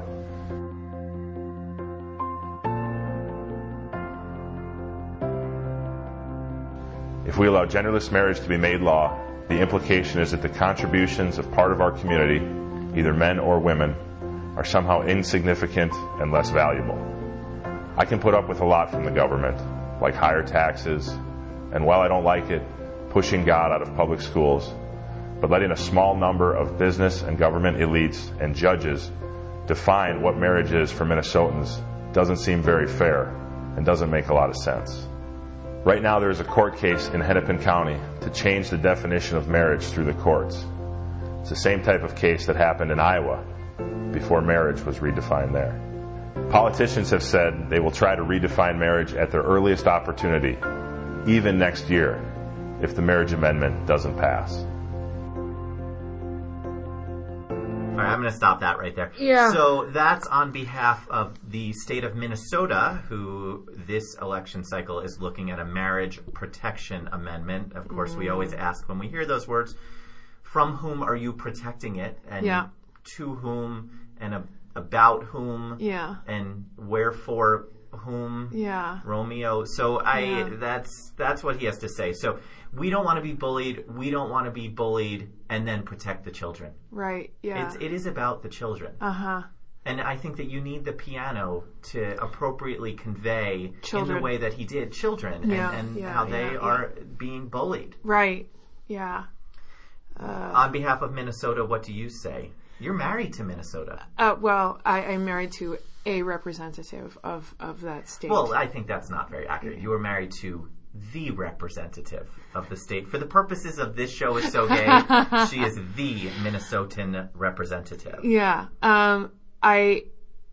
Speaker 4: If we allow genderless marriage to be made law, the implication is that the contributions of part of our community, either men or women, are somehow insignificant and less valuable. I can put up with a lot from the government, like higher taxes, and while I don't like it, pushing God out of public schools, but letting a small number of business and government elites and judges define what marriage is for Minnesotans doesn't seem very fair and doesn't make a lot of sense. Right now there is a court case in Hennepin County to change the definition of marriage through the courts. It's the same type of case that happened in Iowa before marriage was redefined there. Politicians have said they will try to redefine marriage at their earliest opportunity, even next year, if the marriage amendment doesn't pass.
Speaker 1: All right, I'm going to stop that right there.
Speaker 3: Yeah.
Speaker 1: So that's on behalf of the state of Minnesota, who this election cycle is looking at a marriage protection amendment. Of course, mm. we always ask when we hear those words, from whom are you protecting it? And
Speaker 3: yeah.
Speaker 1: to whom and a, about whom?
Speaker 3: Yeah.
Speaker 1: And wherefore whom?
Speaker 3: Yeah.
Speaker 1: Romeo. So I
Speaker 3: yeah.
Speaker 1: that's that's what he has to say. So we don't want to be bullied. We don't want to be bullied and then protect the children.
Speaker 3: Right, yeah.
Speaker 1: It's, it is about the children.
Speaker 3: Uh-huh.
Speaker 1: And I think that you need the piano to appropriately convey
Speaker 3: children.
Speaker 1: in the way that he did children
Speaker 3: yeah,
Speaker 1: and, and
Speaker 3: yeah,
Speaker 1: how they
Speaker 3: yeah,
Speaker 1: are
Speaker 3: yeah.
Speaker 1: being bullied.
Speaker 3: Right, yeah.
Speaker 1: Uh, On behalf of Minnesota, what do you say? You're married to Minnesota.
Speaker 3: Uh, well, I, I'm married to a representative of, of that state.
Speaker 1: Well, I think that's not very accurate. You were married to the representative of the state. For the purposes of this show is so gay, she is the Minnesotan representative.
Speaker 3: Yeah. Um, I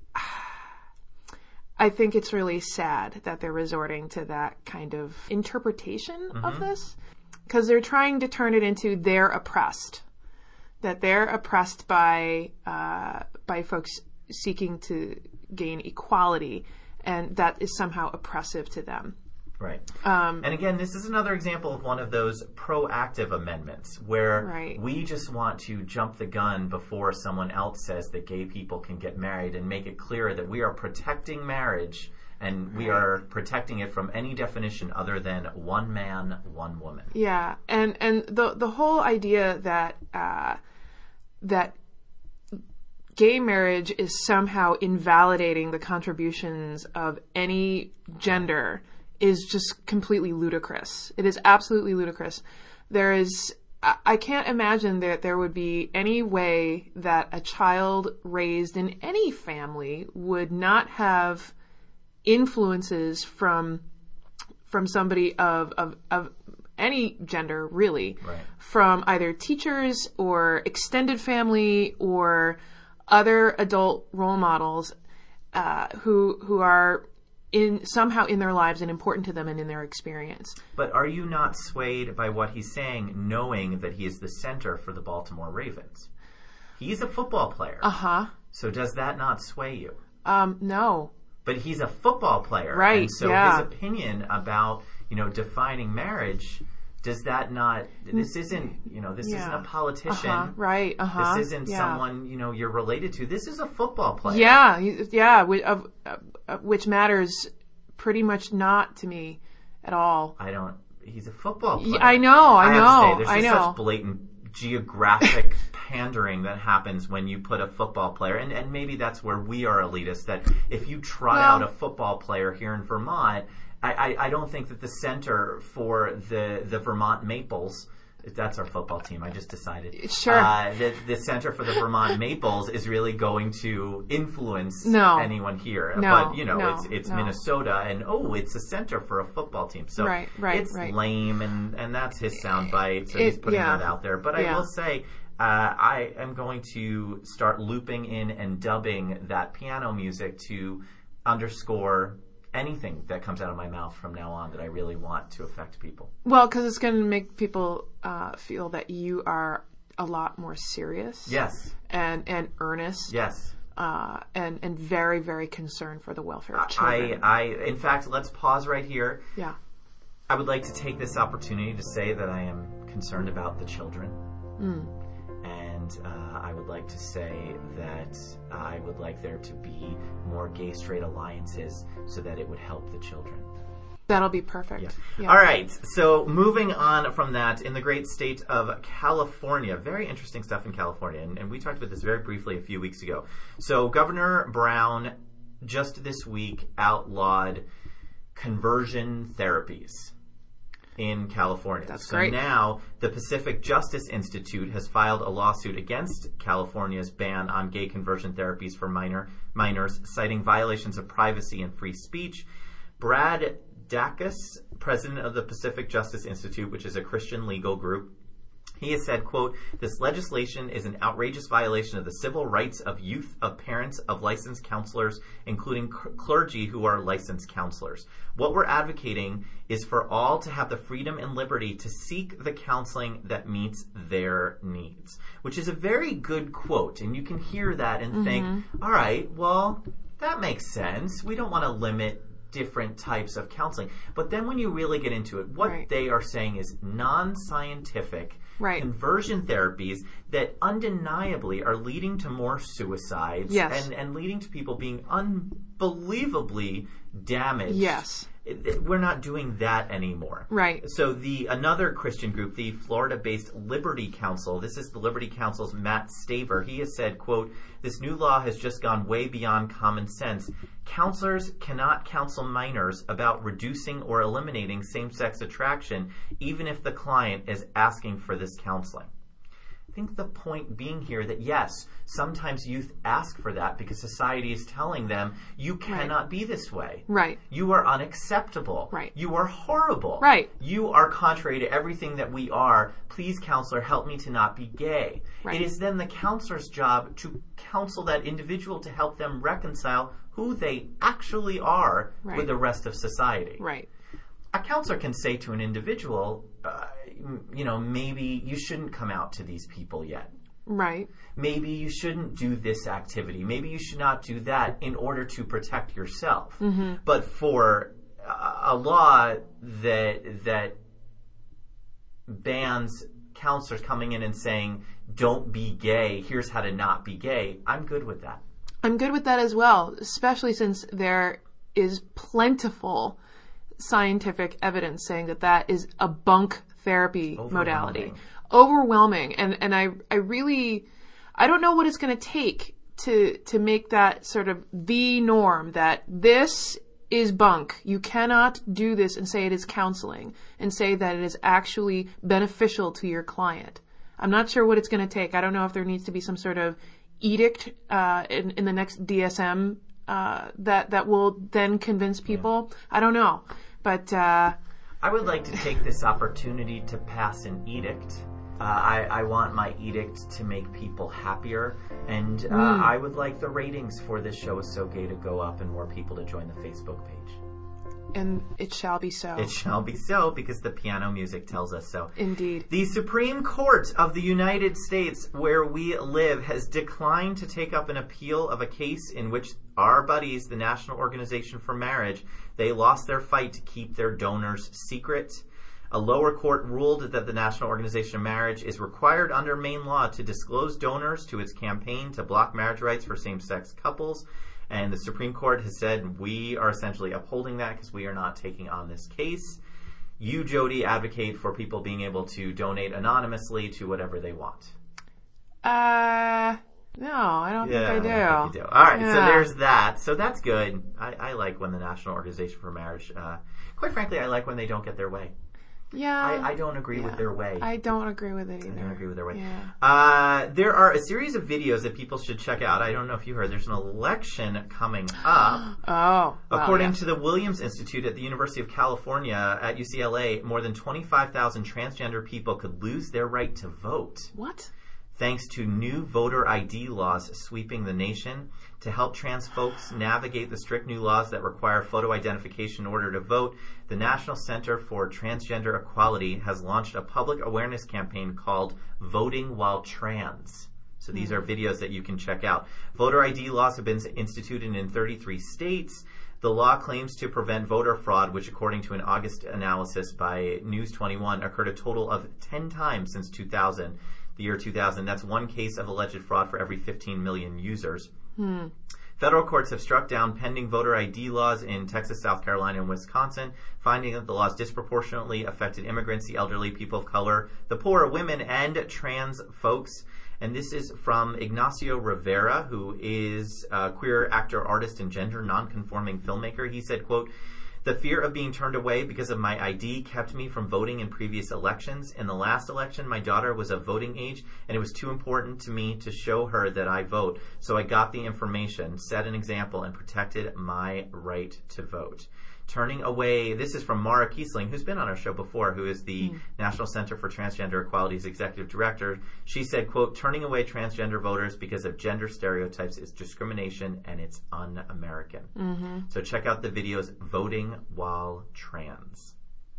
Speaker 3: I think it's really sad that they're resorting to that kind of interpretation mm-hmm. of this, because they're trying to turn it into they're oppressed, that they're oppressed by uh, by folks seeking to gain equality, and that is somehow oppressive to them.
Speaker 1: Right.
Speaker 3: Um,
Speaker 1: and again, this is another example of one of those proactive amendments where
Speaker 3: Right.
Speaker 1: we just want to jump the gun before someone else says that gay people can get married and make it clear that we are protecting marriage and we
Speaker 3: Right.
Speaker 1: are protecting it from any definition other than one man, one woman.
Speaker 3: Yeah, and and the the whole idea that uh, that gay marriage is somehow invalidating the contributions of any gender is just completely ludicrous. It is absolutely ludicrous. There is, I I can't imagine that there would be any way that a child raised in any family would not have influences from from somebody of of, of any gender, really,
Speaker 1: Right.
Speaker 3: from either teachers or extended family or other adult role models uh, who who are in somehow in their lives and important to them and in their experience.
Speaker 1: But are you not swayed by what he's saying, knowing that he is the center for the Baltimore Ravens? He's a football player.
Speaker 3: Uh huh.
Speaker 1: So does that not sway you?
Speaker 3: Um. No.
Speaker 1: But he's a football player.
Speaker 3: Right,
Speaker 1: And so
Speaker 3: yeah.
Speaker 1: his opinion about, you know, defining marriage, does that not, this isn't, you know, this
Speaker 3: Yeah.
Speaker 1: isn't a politician.
Speaker 3: Uh-huh. Right. Uh huh.
Speaker 1: This isn't
Speaker 3: yeah.
Speaker 1: someone, you know, you're related to. This is a football player.
Speaker 3: Yeah. you- Yeah. Which, of, uh, which matters pretty much not to me at all.
Speaker 1: I don't, he's a football player.
Speaker 3: I know. I,
Speaker 1: I
Speaker 3: know.
Speaker 1: have to say, there's
Speaker 3: I
Speaker 1: just
Speaker 3: know.
Speaker 1: such blatant geographic pandering that happens when you put a football player, and, and maybe that's where we are elitist, that if you trot
Speaker 3: Well-
Speaker 1: out a football player here in Vermont, I, I, I don't think that the center for the, the Vermont Maples, that's our football team, I just decided.
Speaker 3: Sure.
Speaker 1: Uh, the, the center for the Vermont Maples is really going to influence
Speaker 3: No.
Speaker 1: anyone here.
Speaker 3: No,
Speaker 1: But, you know,
Speaker 3: no,
Speaker 1: it's it's
Speaker 3: no.
Speaker 1: Minnesota, and oh, it's a center for a football team. So
Speaker 3: Right, right,
Speaker 1: it's
Speaker 3: right.
Speaker 1: lame, and, and that's his soundbite, so
Speaker 3: It-
Speaker 1: he's putting
Speaker 3: yeah.
Speaker 1: that out there. But I
Speaker 3: Yeah.
Speaker 1: will say, uh, I am going to start looping in and dubbing that piano music to underscore anything that comes out of my mouth from now on that I really want to affect people.
Speaker 3: Well, because it's going to make people uh, feel that you are a lot more serious.
Speaker 1: Yes,
Speaker 3: And and earnest.
Speaker 1: yes.
Speaker 3: Uh, and and very very concerned for the welfare of
Speaker 1: I,
Speaker 3: children.
Speaker 1: I, in fact, let's pause right here.
Speaker 3: yeah.
Speaker 1: I would like to take this opportunity to say that I am concerned about the children.
Speaker 3: Mm.
Speaker 1: And uh, I would like to say that I would like there to be more gay-straight alliances so that it would help the children.
Speaker 3: That'll be perfect.
Speaker 1: Yeah.
Speaker 3: Yeah.
Speaker 1: All right. So moving on from that, in the great state of California, very interesting stuff in California. And, and we talked about this very briefly a few weeks ago. So Governor Brown just this week outlawed conversion therapies in California.
Speaker 3: That's
Speaker 1: so
Speaker 3: great.
Speaker 1: now the Pacific Justice Institute has filed a lawsuit against California's ban on gay conversion therapies for minor minors, citing violations of privacy and free speech. Brad Dacus, president of the Pacific Justice Institute, which is a Christian legal group, he has said, quote, "This legislation is an outrageous violation of the civil rights of youth, of parents, of licensed counselors, including c- clergy who are licensed counselors. What we're advocating is for all to have the freedom and liberty to seek the counseling that meets their needs," which is a very good quote. And you can hear that and think, all right, well, that makes sense. We don't want to limit different types of counseling. But then when you really get into it, what
Speaker 3: Right.
Speaker 1: they are saying is non-scientific
Speaker 3: Right.
Speaker 1: conversion therapies that undeniably are leading to more suicides
Speaker 3: Yes.
Speaker 1: and, and leading to people being unbelievably damaged.
Speaker 3: Yes.
Speaker 1: It- it- We're not doing that anymore.
Speaker 3: Right.
Speaker 1: So the another Christian group, the Florida-based Liberty Council, this is the Liberty Council's Matt Staver. He has said, quote, "This new law has just gone way beyond common sense. Counselors cannot counsel minors about reducing or eliminating same-sex attraction, even if the client is asking for this counseling." I think the point being here that yes, sometimes youth ask for that because society is telling them you cannot be this way.
Speaker 3: Right.
Speaker 1: You are unacceptable.
Speaker 3: Right.
Speaker 1: You are horrible.
Speaker 3: Right.
Speaker 1: You are contrary to everything that we are. Please, counselor, help me to not be gay.
Speaker 3: Right.
Speaker 1: It is then the counselor's job to counsel that individual to help them reconcile who they actually are
Speaker 3: Right.
Speaker 1: with the rest of society.
Speaker 3: Right.
Speaker 1: A counselor can say to an individual, uh, you know, maybe you shouldn't come out to these people yet.
Speaker 3: Right.
Speaker 1: Maybe you shouldn't do this activity. Maybe you should not do that in order to protect yourself.
Speaker 3: Mm-hmm.
Speaker 1: But for uh, a law that that bans counselors coming in and saying, don't be gay, here's how to not be gay, I'm good with that.
Speaker 3: I'm good with that as well, especially since there is plentiful scientific evidence saying that that is a bunk therapy modality. Overwhelming. And, and I, I really, I don't know what it's going to take to, to make that sort of the norm, that this is bunk. You cannot do this and say it is counseling and say that it is actually beneficial to your client. I'm not sure what it's going to take. I don't know if there needs to be some sort of edict uh, in, in the next D S M uh, that that will then convince people. Yeah. I don't know, but uh,
Speaker 1: I would like to take this opportunity to pass an edict. Uh, I, I want my edict to make people happier, and uh, mm. I would like the ratings for this show is so gay to go up and more people to join the Facebook page.
Speaker 3: And it shall be so.
Speaker 1: It shall be so, because the piano music tells us so.
Speaker 3: Indeed.
Speaker 1: The Supreme Court of the United States, where we live, has declined to take up an appeal of a case in which our buddies, the National Organization for Marriage, they lost their fight to keep their donors secret. A lower court ruled that the National Organization of Marriage is required under Maine law to disclose donors to its campaign to block marriage rights for same-sex couples. And the Supreme Court has said we are essentially upholding that because we are not taking on this case. You, Jody, advocate for people being able to donate anonymously to whatever they want.
Speaker 3: Uh, no, I don't
Speaker 1: yeah,
Speaker 3: think I do.
Speaker 1: I don't think you do. All right,
Speaker 3: yeah.
Speaker 1: So there's that. So that's good. I, I like when the National Organization for Marriage, uh, quite frankly, I like when they don't get their way.
Speaker 3: Yeah.
Speaker 1: I, I don't agree
Speaker 3: yeah.
Speaker 1: with their way.
Speaker 3: I don't agree with it either.
Speaker 1: I don't agree with their way.
Speaker 3: Yeah.
Speaker 1: Uh, there are a series of videos that people should check out. I don't know if you heard. There's an election coming up.
Speaker 3: oh.
Speaker 1: According
Speaker 3: well, yeah.
Speaker 1: to the Williams Institute at the University of California at U C L A, more than twenty-five thousand transgender people could lose their right to vote.
Speaker 3: What?
Speaker 1: Thanks to new voter I D laws sweeping the nation. To help trans folks navigate the strict new laws that require photo identification in order to vote, the National Center for Transgender Equality has launched a public awareness campaign called Voting While Trans. So these are videos that you can check out. Voter I D laws have been instituted in thirty-three states. The law claims to prevent voter fraud, which according to an August analysis by News twenty-one occurred a total of ten times since two thousand. The year two thousand. That's one case of alleged fraud for every fifteen million users.
Speaker 3: Hmm.
Speaker 1: Federal courts have struck down pending voter I D laws in Texas, South Carolina, and Wisconsin, finding that the laws disproportionately affected immigrants, the elderly, people of color, the poor, women, and trans folks. And this is from Ignacio Rivera, who is a queer actor, artist, and gender nonconforming filmmaker. He said, quote, "The fear of being turned away because of my I D kept me from voting in previous elections. In the last election, my daughter was of voting age, and it was too important to me to show her that I vote. So I got the information, set an example, and protected my right to vote." Turning away, this is from Mara Kiesling, who's been on our show before, who is the mm. National Center for Transgender Equality's executive director. She said, quote, "Turning away transgender voters because of gender stereotypes is discrimination and it's un-American."
Speaker 3: Mm-hmm.
Speaker 1: So check out the videos, Voting While Trans.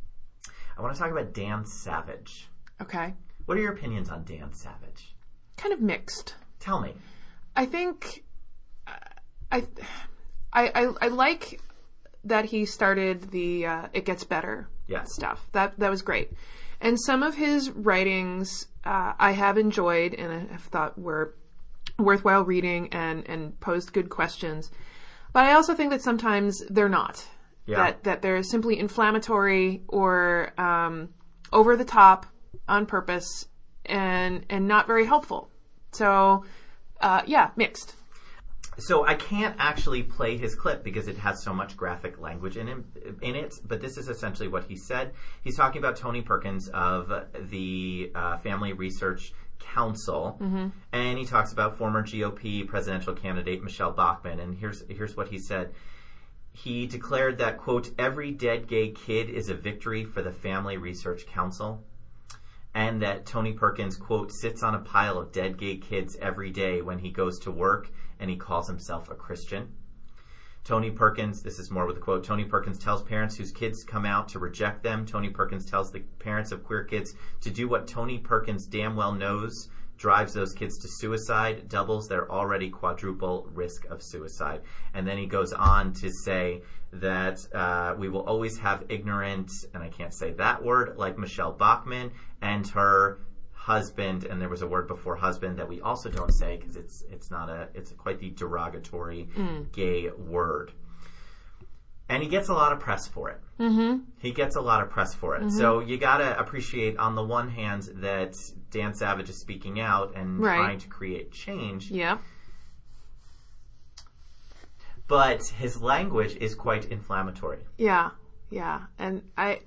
Speaker 1: I want to talk about Dan Savage.
Speaker 3: Okay.
Speaker 1: What are your opinions on Dan Savage?
Speaker 3: Kind of mixed.
Speaker 1: Tell me.
Speaker 3: I think uh, I, I, I, I like that he started the uh, It Gets Better
Speaker 1: yes.
Speaker 3: stuff. That that was great. And some of his writings uh, I have enjoyed and I have thought were worthwhile reading and, and posed good questions. But I also think that sometimes they're not.
Speaker 1: Yeah.
Speaker 3: That that they're simply inflammatory or um, over the top on purpose and and not very helpful. So, uh, yeah, mixed.
Speaker 1: So I can't actually play his clip because it has so much graphic language in it, in it, but this is essentially what he said. He's talking about Tony Perkins of the uh, Family Research Council,
Speaker 3: mm-hmm.
Speaker 1: and he talks about former G O P presidential candidate Michelle Bachmann, and here's here's what he said. He declared that, quote, "Every dead gay kid is a victory for the Family Research Council," and that Tony Perkins, quote, "sits on a pile of dead gay kids every day when he goes to work and he calls himself a Christian." Tony Perkins, this is more with a quote, Tony Perkins tells parents whose kids come out to reject them. Tony Perkins tells the parents of queer kids to do what Tony Perkins damn well knows drives those kids to suicide, doubles their already quadruple risk of suicide. And then he goes on to say that uh, we will always have ignorant, and I can't say that word, like Michelle Bachmann and her husband, and there was a word before husband that we also don't say because it's it's not a it's quite the derogatory mm. gay word. And he gets a lot of press for it. Mm-hmm. He gets a lot of press for it. Mm-hmm. So you got to appreciate, on the one hand, that Dan Savage is speaking out and right. trying to create change.
Speaker 3: Yeah.
Speaker 1: But his language is quite inflammatory.
Speaker 3: Yeah, yeah. And I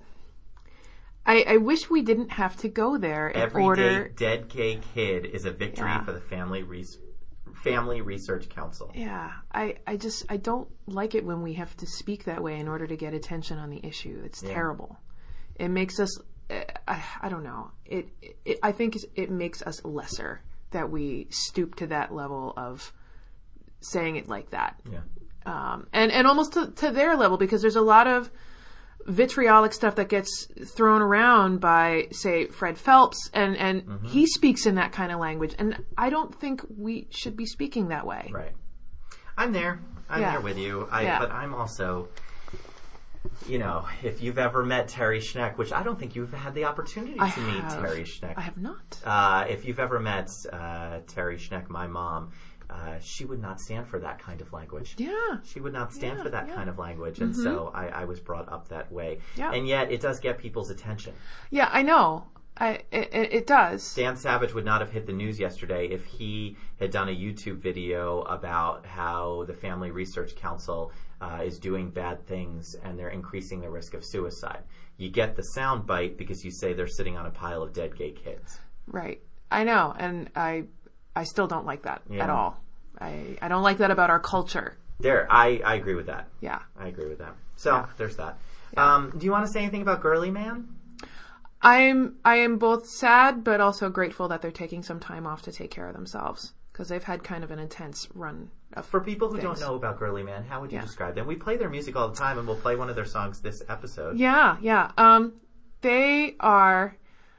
Speaker 3: I, I wish we didn't have to go there in
Speaker 1: Every
Speaker 3: order...
Speaker 1: day dead gay kid is a victory yeah. for the Family Research Family Research Council.
Speaker 3: Yeah, I, I just, I don't like it when we have to speak that way in order to get attention on the issue. It's yeah. terrible. It makes us, I, I don't know, it, it I think it makes us lesser that we stoop to that level of saying it like that.
Speaker 1: Yeah.
Speaker 3: Um, and, and almost to, to their level, because there's a lot of vitriolic stuff that gets thrown around by, say, Fred Phelps, and, and mm-hmm. he speaks in that kind of language, and I don't think we should be speaking that way.
Speaker 1: Right. I'm there. I'm
Speaker 3: yeah.
Speaker 1: there with you. I,
Speaker 3: yeah.
Speaker 1: But I'm also, you know, if you've ever met Terry Schneck, which I don't think you've had the opportunity
Speaker 3: I
Speaker 1: to
Speaker 3: have.
Speaker 1: meet Terry Schneck.
Speaker 3: I have not.
Speaker 1: Uh, if you've ever met uh, Terry Schneck, my mom, Uh, she would not stand for that kind of language.
Speaker 3: Yeah.
Speaker 1: She would not stand
Speaker 3: yeah,
Speaker 1: for that
Speaker 3: yeah.
Speaker 1: kind of language. And
Speaker 3: mm-hmm.
Speaker 1: so I, I was brought up that way.
Speaker 3: Yeah.
Speaker 1: And yet it does get people's attention.
Speaker 3: Yeah, I know. I, it, it does.
Speaker 1: Dan Savage would not have hit the news yesterday if he had done a YouTube video about how the Family Research Council uh, is doing bad things and they're increasing the risk of suicide. You get the sound bite because you say they're sitting on a pile of dead gay kids.
Speaker 3: Right. I know. And I I still don't like that
Speaker 1: yeah.
Speaker 3: at all. I, I don't like that about our culture.
Speaker 1: There, I, I agree with that.
Speaker 3: Yeah.
Speaker 1: I agree with that. So,
Speaker 3: yeah.
Speaker 1: there's that.
Speaker 3: Yeah.
Speaker 1: Um, do you want to say anything about Girly Man?
Speaker 3: I'm I am both sad but also grateful that they're taking some time off to take care of themselves, because they've had kind of an intense run of
Speaker 1: For people who
Speaker 3: things.
Speaker 1: don't know about Girly Man, how would you
Speaker 3: yeah.
Speaker 1: describe them? We play their music all the time, and we'll play one of their songs this episode.
Speaker 3: Yeah, yeah. Um, they are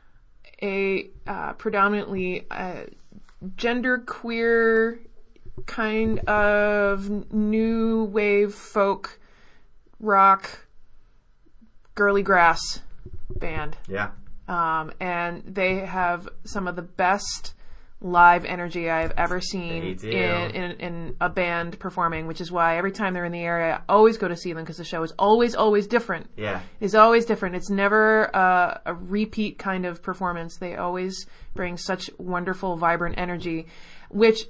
Speaker 3: a uh, predominantly uh, genderqueer kind of new wave folk rock girly grass band.
Speaker 1: Yeah.
Speaker 3: Um, and they have some of the best live energy I've ever seen in, in in a band performing, which is why every time they're in the area, I always go to see them, because the show is always, always different.
Speaker 1: Yeah.
Speaker 3: It's always different. It's never uh, a repeat kind of performance. They always bring such wonderful, vibrant energy, which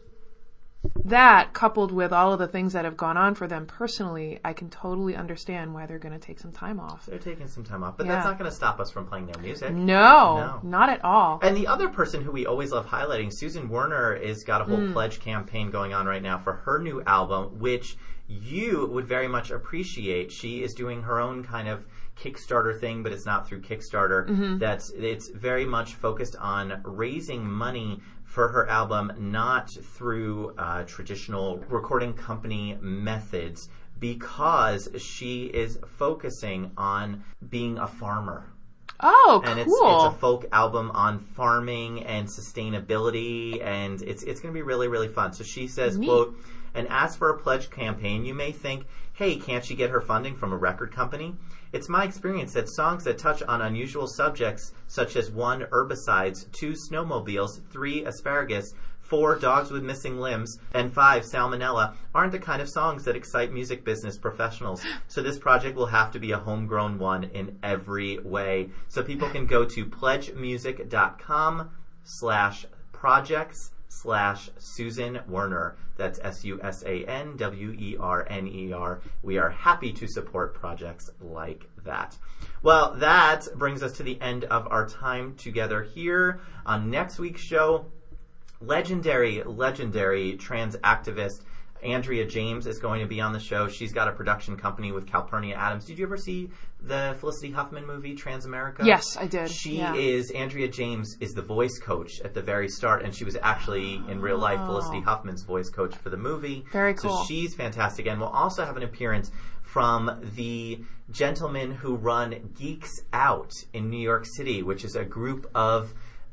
Speaker 3: that, coupled with all of the things that have gone on for them personally, I can totally understand why they're going to take some time off.
Speaker 1: They're taking some time off, but
Speaker 3: yeah.
Speaker 1: that's not going to stop us from playing their music.
Speaker 3: No,
Speaker 1: no,
Speaker 3: not at all.
Speaker 1: And the other person who we always love highlighting, Susan Werner, has got a whole
Speaker 3: mm.
Speaker 1: pledge campaign going on right now for her new album, which you would very much appreciate. She is doing her own kind of Kickstarter thing, but it's not through Kickstarter.
Speaker 3: Mm-hmm.
Speaker 1: That's it's very much focused on raising money for her album, not through uh, traditional recording company methods, because she is focusing on being a farmer.
Speaker 3: Oh,
Speaker 1: and
Speaker 3: cool.
Speaker 1: it's, it's a folk album on farming and sustainability, and it's it's going to be really, really fun. So she says,
Speaker 3: Neat.
Speaker 1: quote, and as for a pledge campaign, you may think, hey, can't she get her funding from a record company? It's my experience that songs that touch on unusual subjects, such as one, herbicides, two, snowmobiles, three, asparagus, four, dogs with missing limbs, and five, salmonella, aren't the kind of songs that excite music business professionals. So this project will have to be a homegrown one in every way. So people can go to pledgemusic.com slash projects slash Susan Werner. That's S U S A N W E R N E R. We are happy to support projects like that. Well, that brings us to the end of our time together here. On next week's show, legendary, legendary trans activist Andrea James is going to be on the show. She's got a production company with Calpurnia Adams. Did you ever see the Felicity Huffman movie, Transamerica?
Speaker 3: Yes, I did.
Speaker 1: She
Speaker 3: yeah.
Speaker 1: is, Andrea James is the voice coach at the very start, and she was actually, in real life,
Speaker 3: Oh.
Speaker 1: Felicity Huffman's voice coach for the movie.
Speaker 3: Very cool.
Speaker 1: So she's fantastic. And we'll also have an appearance from the gentlemen who run Geeks Out in New York City, which is a group of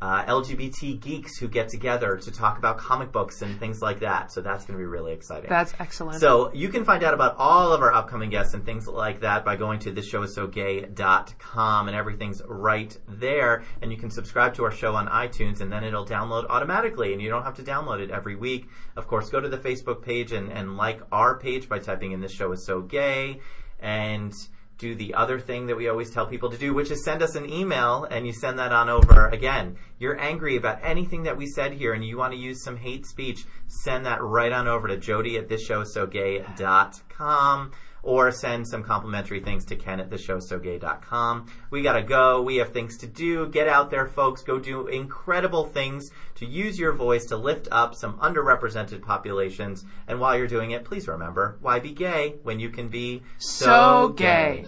Speaker 1: uh, L G B T geeks who get together to talk about comic books and things like that. So that's going to be really exciting.
Speaker 3: That's excellent.
Speaker 1: So you can find out about all of our upcoming guests and things like that by going to this show is so gay dot com, and everything's right there. And you can subscribe to our show on iTunes, and then it'll download automatically, and you don't have to download it every week. Of course, go to the Facebook page and, and like our page by typing in This Show Is So Gay, and do the other thing that we always tell people to do, which is send us an email, and you send that on over. Again, you're angry about anything that we said here and you want to use some hate speech, send that right on over to Jody at this show is so gay dot com, or send some complimentary things to Ken at this show is so gay dot com. We gotta go. We have things to do. Get out there, folks. Go do incredible things to use your voice to lift up some underrepresented populations. And while you're doing it, please remember, why be gay when you can be so,
Speaker 3: so gay?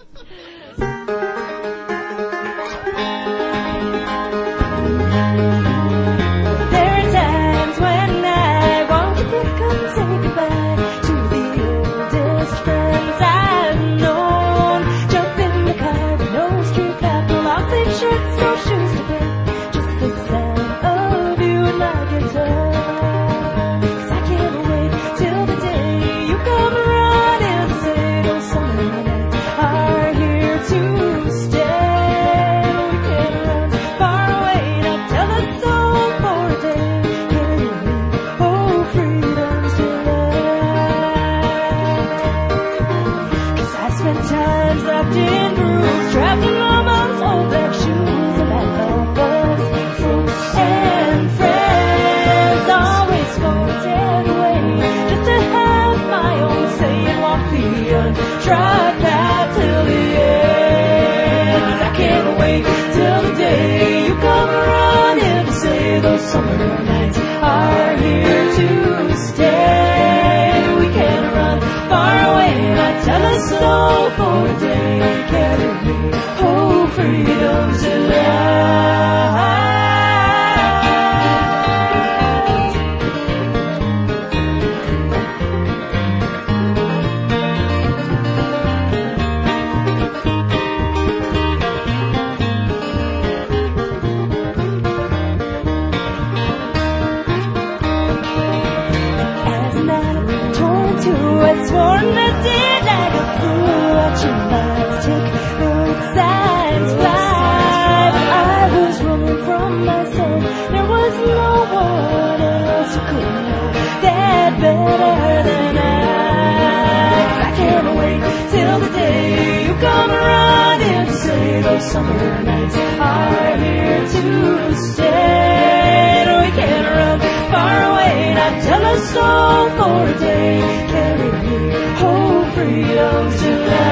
Speaker 5: There are times when I want to pick up and say goodbye to the oldest friends I've known. Jump in the car with no street light, pull off these shirts, no shoes to wear. Just the sound of you and my guitar. 'Cause I can't wait till the day you come around and say those summer nights are here to stay. We can run far away, not tell us so for a day. Carry me, oh, freedom's delight. 'Cause I spent times locked in grooves, trapped in mama's old black shoes, and I love us, folks and friends. Always wanted away, just to have my own say and walk the untried path till the end. 'Cause I can't wait till the day you come around and say those summer nights are here to stay. We can run far away, not tell us so for a day. Carry me, oh, freedom's delight. As night tore into a sworn I did like a fool, watching lights take road signs fly. I was running from myself, there was no one else who could know that better than I. 'Cause I can't wait till the day you come around and say those summer nights are here to stay. We can run far away, not tell us so for a day. Carry me, oh, freedom's delight.